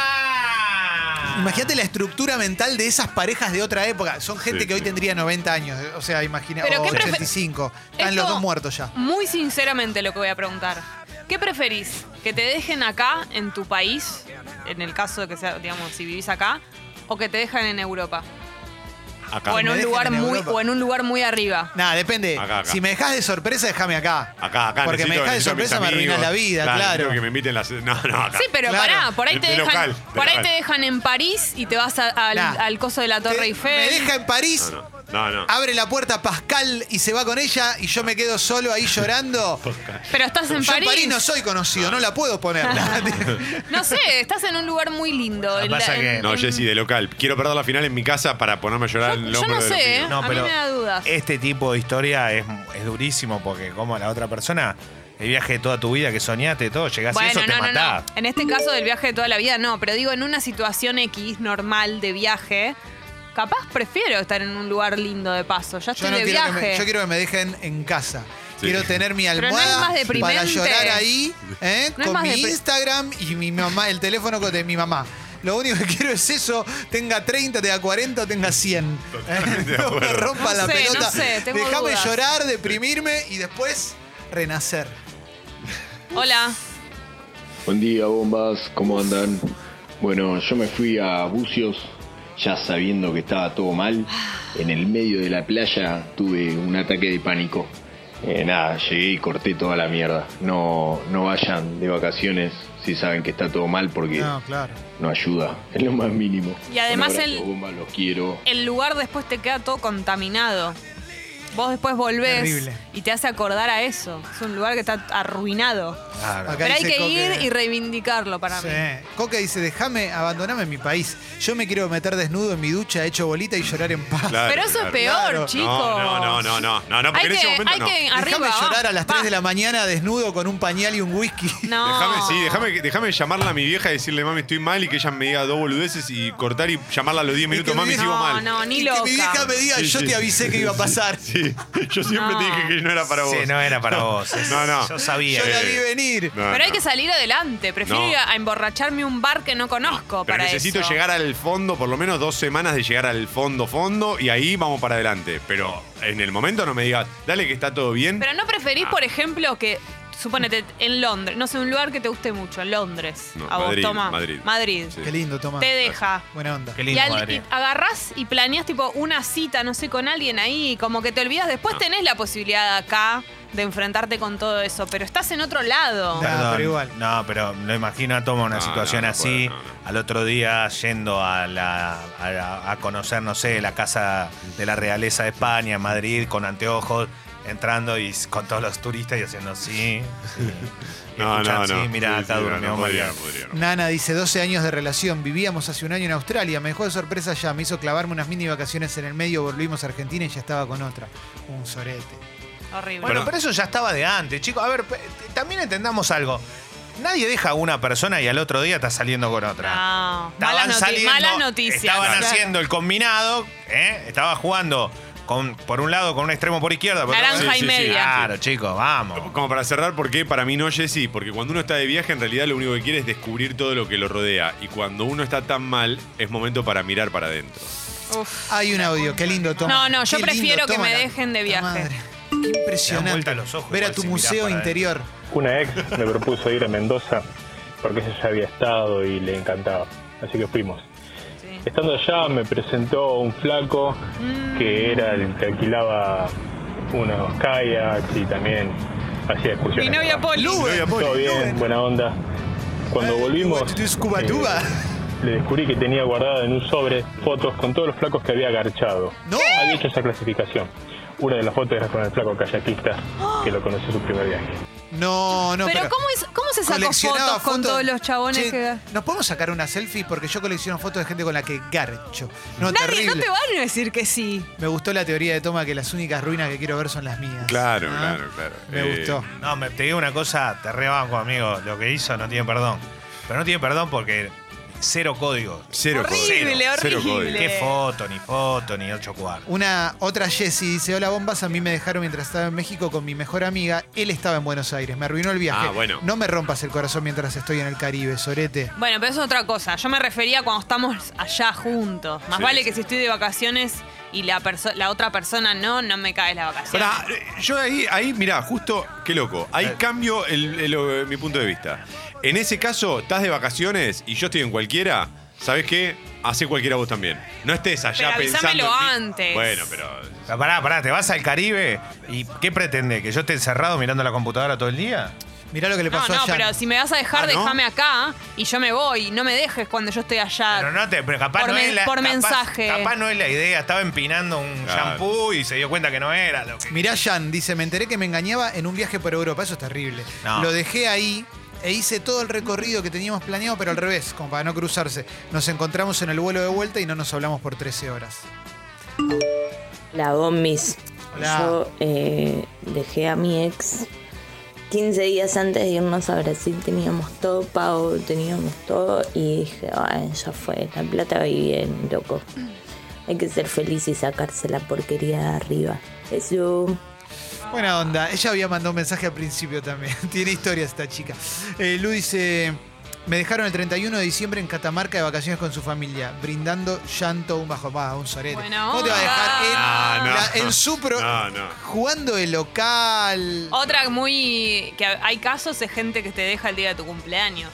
¡Ah! imagínate la estructura mental de esas parejas de otra época. Son gente Sí, que hoy sí. tendría noventa años. O sea, imagina, Pero o ¿qué prefe- ochenta y cinco. Están Esto- los dos muertos ya. Muy sinceramente lo que voy a preguntar. ¿Qué preferís? ¿Que te dejen acá, en tu país, en el caso de que sea, digamos, si vivís acá, o que te dejen en Europa? Acá. O en me un dejen lugar en muy, Europa. o en un lugar muy arriba. Nada, depende. Acá, acá. Si me dejas de sorpresa, déjame acá. Acá, acá. Porque me necesito- dejas de necesito a mis sorpresa, me arruinas amigos. la vida, claro. necesito que me inviten las. No, no, acá. Sí, pero Claro. pará, por ahí De- te de dejan, local, de por ahí local. te dejan en París y te vas a- al, Nah. al coso de la Torre Te- Eiffel. Me deja en París, No, no. No, no. abre la puerta Pascal y se va con ella y yo me quedo solo ahí llorando. Pero estás en Yo París. en París no soy conocido, no la puedo poner. No sé, estás en un lugar muy lindo. que En la- pasa que- en- No, en- Jessy, de local. Quiero perder la final en mi casa para ponerme a llorar Yo- en el yo hombro no de los sé, míos. ¿eh? No, A mí pero me da dudas. este tipo de historia es, es durísimo porque como la otra persona, el viaje de toda tu vida que soñaste, todo, llegás y Bueno, eso te no, no, matás. no. En este caso del viaje de toda la vida, no. Pero digo, en una situación X normal de viaje, capaz prefiero estar en un lugar lindo de paso. Ya estoy Yo, no de quiero que viaje. me, yo quiero que me dejen en casa. Sí. Quiero tener mi Pero no es almohada más para deprimente. llorar ahí, ¿eh? No es con más mi depri- Instagram y mi mamá, el teléfono de mi mamá. Lo único que quiero es eso, tenga treinta, tenga cuarenta o tenga cien. Totalmente de No me acuerdo. rompa No la sé, pelota. no sé, tengo Déjame dudas. llorar, deprimirme y después renacer. Hola. Buen día, bombas, ¿cómo andan? Bueno, yo me fui a Bucios, ya sabiendo que estaba todo mal. En el medio de la playa tuve un ataque de pánico. Eh, nada, llegué y corté toda la mierda. No, no vayan de vacaciones si saben que está todo mal porque No, claro. no ayuda, es lo más mínimo. Y además Un abrazo, el- bombas, los quiero. El lugar después te queda todo contaminado. Vos después volvés Terrible. y te hace acordar a eso. Es un lugar que está arruinado. Claro. Acá Pero hay dice que Coque- ir y reivindicarlo para Sí. mí. Coque dice, déjame, abandoname en mi país. Yo me quiero meter desnudo en mi ducha, hecho bolita y llorar en paz. Claro, Pero eso claro. es peor, Claro. chicos. No, no, no, no, no, no, no, porque Hay en ese que- momento hay no. que- Déjame arriba, llorar va, a las va. tres de la mañana desnudo con un pañal y un whisky. No. Déjame, sí, déjame, déjame llamarla a mi vieja y decirle, mami, estoy mal y que ella me diga dos boludeces y cortar y llamarla a los diez minutos, que mami, mi- sigo No, mal. no, ni y loca. que mi vieja me diga, Sí, yo sí. te avisé que iba a pasar. Sí, yo siempre No. te dije que no era para vos. Sí, no era para vos. es- No, no. Yo sabía. Yo la Eh, vi venir. No, Pero hay no. que salir adelante. Prefiero No. ir a emborracharme a un bar que no conozco Pero para necesito eso. llegar al fondo, por lo menos dos semanas de llegar al fondo, fondo, y ahí vamos para adelante. Pero en el momento no me digas, dale que está todo bien. Pero no preferís, por ejemplo, que, suponete, en Londres, no sé, un lugar que te guste mucho, en Londres. No, a vos, Madrid, toma. Madrid. Madrid. Sí. Qué lindo, Tomás. Te deja. Buena onda. Qué Y, lindo, al- Madrid. y agarrás y planeás tipo una cita, no sé, con alguien ahí, como que te olvidas. Después tenés la posibilidad acá de enfrentarte con todo eso, pero estás en otro lado. No, Perdón. pero igual. No, pero lo imagino a Toma una No, situación no, no así. puedo, no, no. Al otro día yendo a, la, a, la- a conocer, no sé, la casa de la realeza de España, en Madrid, con anteojos. entrando y con todos los turistas y haciendo sí. sí. Y No, escuchan, no, no. Sí, mira, Sí, acá sí, durmió no, podría, Mariano. podría, no. Nana dice, doce años de relación, vivíamos hace un año en Australia, me dejó de sorpresa ya, me hizo clavarme unas mini vacaciones en el medio, volvimos a Argentina y ya estaba con otra. Un sorete. Horrible. Bueno, Pero- pero eso ya estaba de antes, chicos. A ver, p- también entendamos algo. Nadie deja a una persona y al otro día está saliendo con otra. No, Estaban malas, noti- saliendo, malas noticias. Estaban Claro. haciendo el combinado, ¿eh? Estaba jugando con, por un lado con un extremo por izquierda. Por otro Naranja lado- y media. Claro, chicos, vamos. Como para cerrar, porque para mí no, Jessy, porque cuando uno está de viaje, en realidad lo único que quiere es descubrir todo lo que lo rodea. Y cuando uno está tan mal, es momento para mirar para adentro. Uf. Hay un audio, qué lindo, toma. No, no, yo Qué lindo, prefiero que toma me la dejen de puta viaje. madre. Qué Te dan impresionante. vuelta los ojos Ver a igual tu si mirás museo para interior. Una ex me propuso ir a Mendoza porque ella ya había estado y le encantaba, así que fuimos. Sí. Estando allá me presentó un flaco que era el que alquilaba unos kayaks y también hacía excursiones. Mi novia Poli. Todo bien, buena onda. Cuando volvimos, ¿Tu scuba eh, tuba? le descubrí que tenía guardado en un sobre fotos con todos los flacos que había agarchado. No. Había hecho esa clasificación. Una de las fotos era con el flaco kayakista que lo conoció en su primer viaje. No, no, pero, pero, ¿cómo, es, ¿cómo se sacó coleccionaba fotos con fotos. todos los chabones Che, que... ¿nos podemos sacar una selfie? Porque yo colecciono fotos de gente con la que garcho. No, Nadie, terrible. no te van a decir que sí. Me gustó la teoría de Toma que las únicas ruinas que quiero ver son las mías. Claro, ¿Ah? claro, claro. Me Eh, gustó. No, me, te digo una cosa, te rebanco, amigo. Lo que hizo no tiene perdón. Pero no tiene perdón porque cero código. Cero Horrible, código. Cero horrible. código. Qué foto, ni foto, ni ocho cuartos. Una otra Jessie dice, hola bombas, a mí me dejaron mientras estaba en México con mi mejor amiga. Él estaba en Buenos Aires, me arruinó el viaje. Ah, bueno. No me rompas el corazón mientras estoy en el Caribe, sorete. Bueno, pero eso es otra cosa. Yo me refería cuando estamos allá juntos. Más Sí, vale sí. que si estoy de vacaciones y la, perso- la otra persona no, no me cae la vacación. Pará, eh, yo ahí, ahí, mirá, justo, qué loco. Ahí cambio el, el- el- mi punto de vista. En ese caso, estás de vacaciones y yo estoy en cualquiera, ¿sabés qué? Hace cualquiera vos también. No estés allá Pero pensando. avísamelo en ti. antes. Bueno, pero. Pero pará, pará, ¿te vas al Caribe? ¿Y qué pretende? ¿Que yo esté encerrado mirando la computadora todo el día? Mirá lo que le No, pasó no, a Jan. pero si me vas a dejar, Ah, ¿no? déjame acá y yo me voy. No me dejes cuando yo estoy allá. Pero no te, pero capaz Por no men- es la, por capaz- mensaje. Capaz no es la idea. Estaba empinando un Claro. shampoo y se dio cuenta que no era lo que. Mirá Jan, dice, me enteré que me engañaba en un viaje por Europa. Eso es terrible. No. Lo dejé ahí e hice todo el recorrido que teníamos planeado, pero al revés, como para no cruzarse. Nos encontramos en el vuelo de vuelta y no nos hablamos por trece horas. La bombis. Hola. Yo eh, dejé a mi ex quince días antes de irnos a Brasil. Teníamos todo pago, teníamos todo. Y dije, ay, ya fue, la plata va bien, loco. Hay que ser feliz y sacarse la porquería de arriba. Eso. Buena onda. Ella había mandado un mensaje al principio también. Tiene historia esta chica. Eh, Lu dice, me dejaron el treinta y uno de diciembre en Catamarca de vacaciones con su familia, brindando llanto, un bajo más, un sorete. Buena ¿Cómo te va a dejar en, Ah, no. la- en su pro- No, no. jugando de local? Otra muy... que hay casos de gente que te deja el día de tu cumpleaños.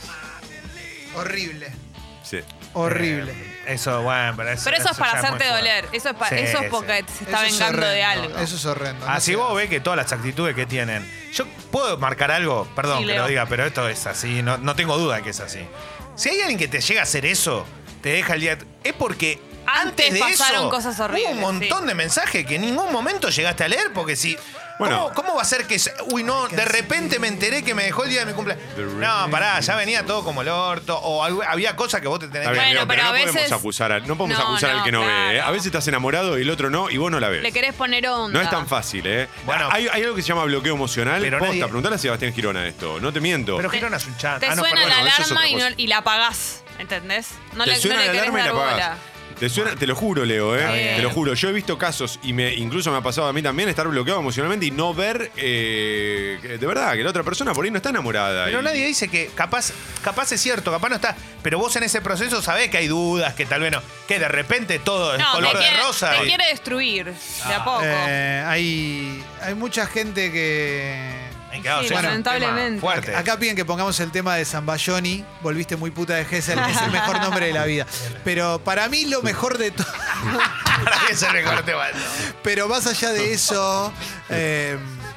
Horrible. Sí. Horrible. Eh, eso, bueno, pero eso, Pero eso es para ya hacerte muy fuerte. doler. Eso es, pa- Sí, eso es sí. porque se está Eso es vengando de horrendo, algo. Eso es horrendo. no Así sé. vos ves que todas las actitudes que tienen. Yo puedo marcar algo, perdón Sí, que Leo. lo diga, pero esto es así, no, no tengo duda que es así. Si hay alguien que te llega a hacer eso, te deja el día. Es porque Antes antes, de pasaron eso cosas horribles, hubo un montón sí. de mensajes que en ningún momento llegaste a leer, porque si. Bueno. ¿Cómo, cómo va a ser que.? se- Uy, no, de repente me enteré que me dejó el día de mi cumpleaños. No, pará, ya venía todo como el orto. O algo- había cosas que vos te tenés Está que. bien, Bueno, Leo, pero, pero no a podemos veces- acusar al, no podemos No, acusar al no, que no ve. claro. ¿eh? A veces estás enamorado y el otro no, y vos no la ves. Le querés poner onda. No es tan fácil, ¿eh? Bueno. hay, hay algo que se llama bloqueo emocional. Pero Posta, nadie- preguntale a Sebastián Girona esto. No te miento. Pero Girona es un chat. Te Ah, no, suena perdón, la no, eso es alarma otra y, no- cosa. y la apagás, ¿entendés? No te le, suena no le la querés alarma y la dar apagás. bola. Te, suena, te lo juro, Leo, ¿eh? bien. Te lo juro. Yo he visto casos y me incluso me ha pasado a mí también estar bloqueado emocionalmente y no ver eh, que de verdad que la otra persona por ahí no está enamorada. Pero y- nadie dice que capaz, capaz es cierto, capaz no está. Pero vos en ese proceso sabés que hay dudas, que tal vez no. Que de repente todo es No, color te, de quiere, rosa. te y- quiere destruir de a poco. Eh, hay, hay mucha gente que... Hay que- o Sí, sea, lamentablemente. un tema Fuerte. Acá piden que pongamos el tema de Zambayoni. Volviste muy puta de Gesell, es el mejor nombre de la vida. Pero para mí lo mejor de todo... Para que se me corte mal. Pero más allá de eso, eh,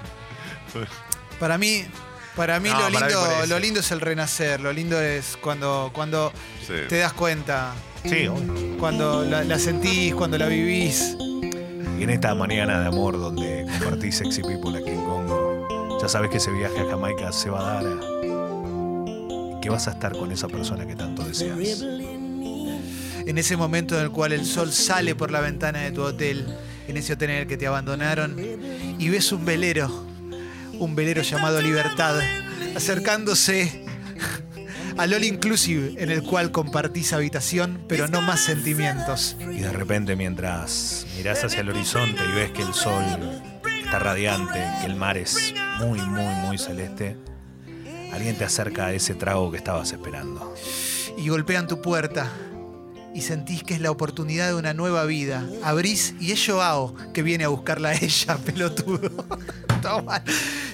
para mí, para mí No, lo para mí lindo, por eso. lo lindo es el renacer. Lo lindo es cuando, cuando Sí. te das cuenta, Sí, cuando la, la sentís, cuando la vivís. Y en esta mañana de amor donde compartís Sexy People aquí en Congo, ya sabes que ese viaje a Jamaica se va a dar y que vas a estar con esa persona que tanto deseas. En ese momento en el cual el sol sale por la ventana de tu hotel, en ese hotel en el que te abandonaron, y ves un velero, un velero llamado Libertad, acercándose al All Inclusive, en el cual compartís habitación, pero no más sentimientos. Y de repente, mientras mirás hacia el horizonte y ves que el sol está radiante, que el mar es muy, muy, muy celeste, alguien te acerca a ese trago que estabas esperando. Y golpean tu puerta y sentís que es la oportunidad de una nueva vida. Abrís y es Joao que viene a buscarla a ella, pelotudo. Toma.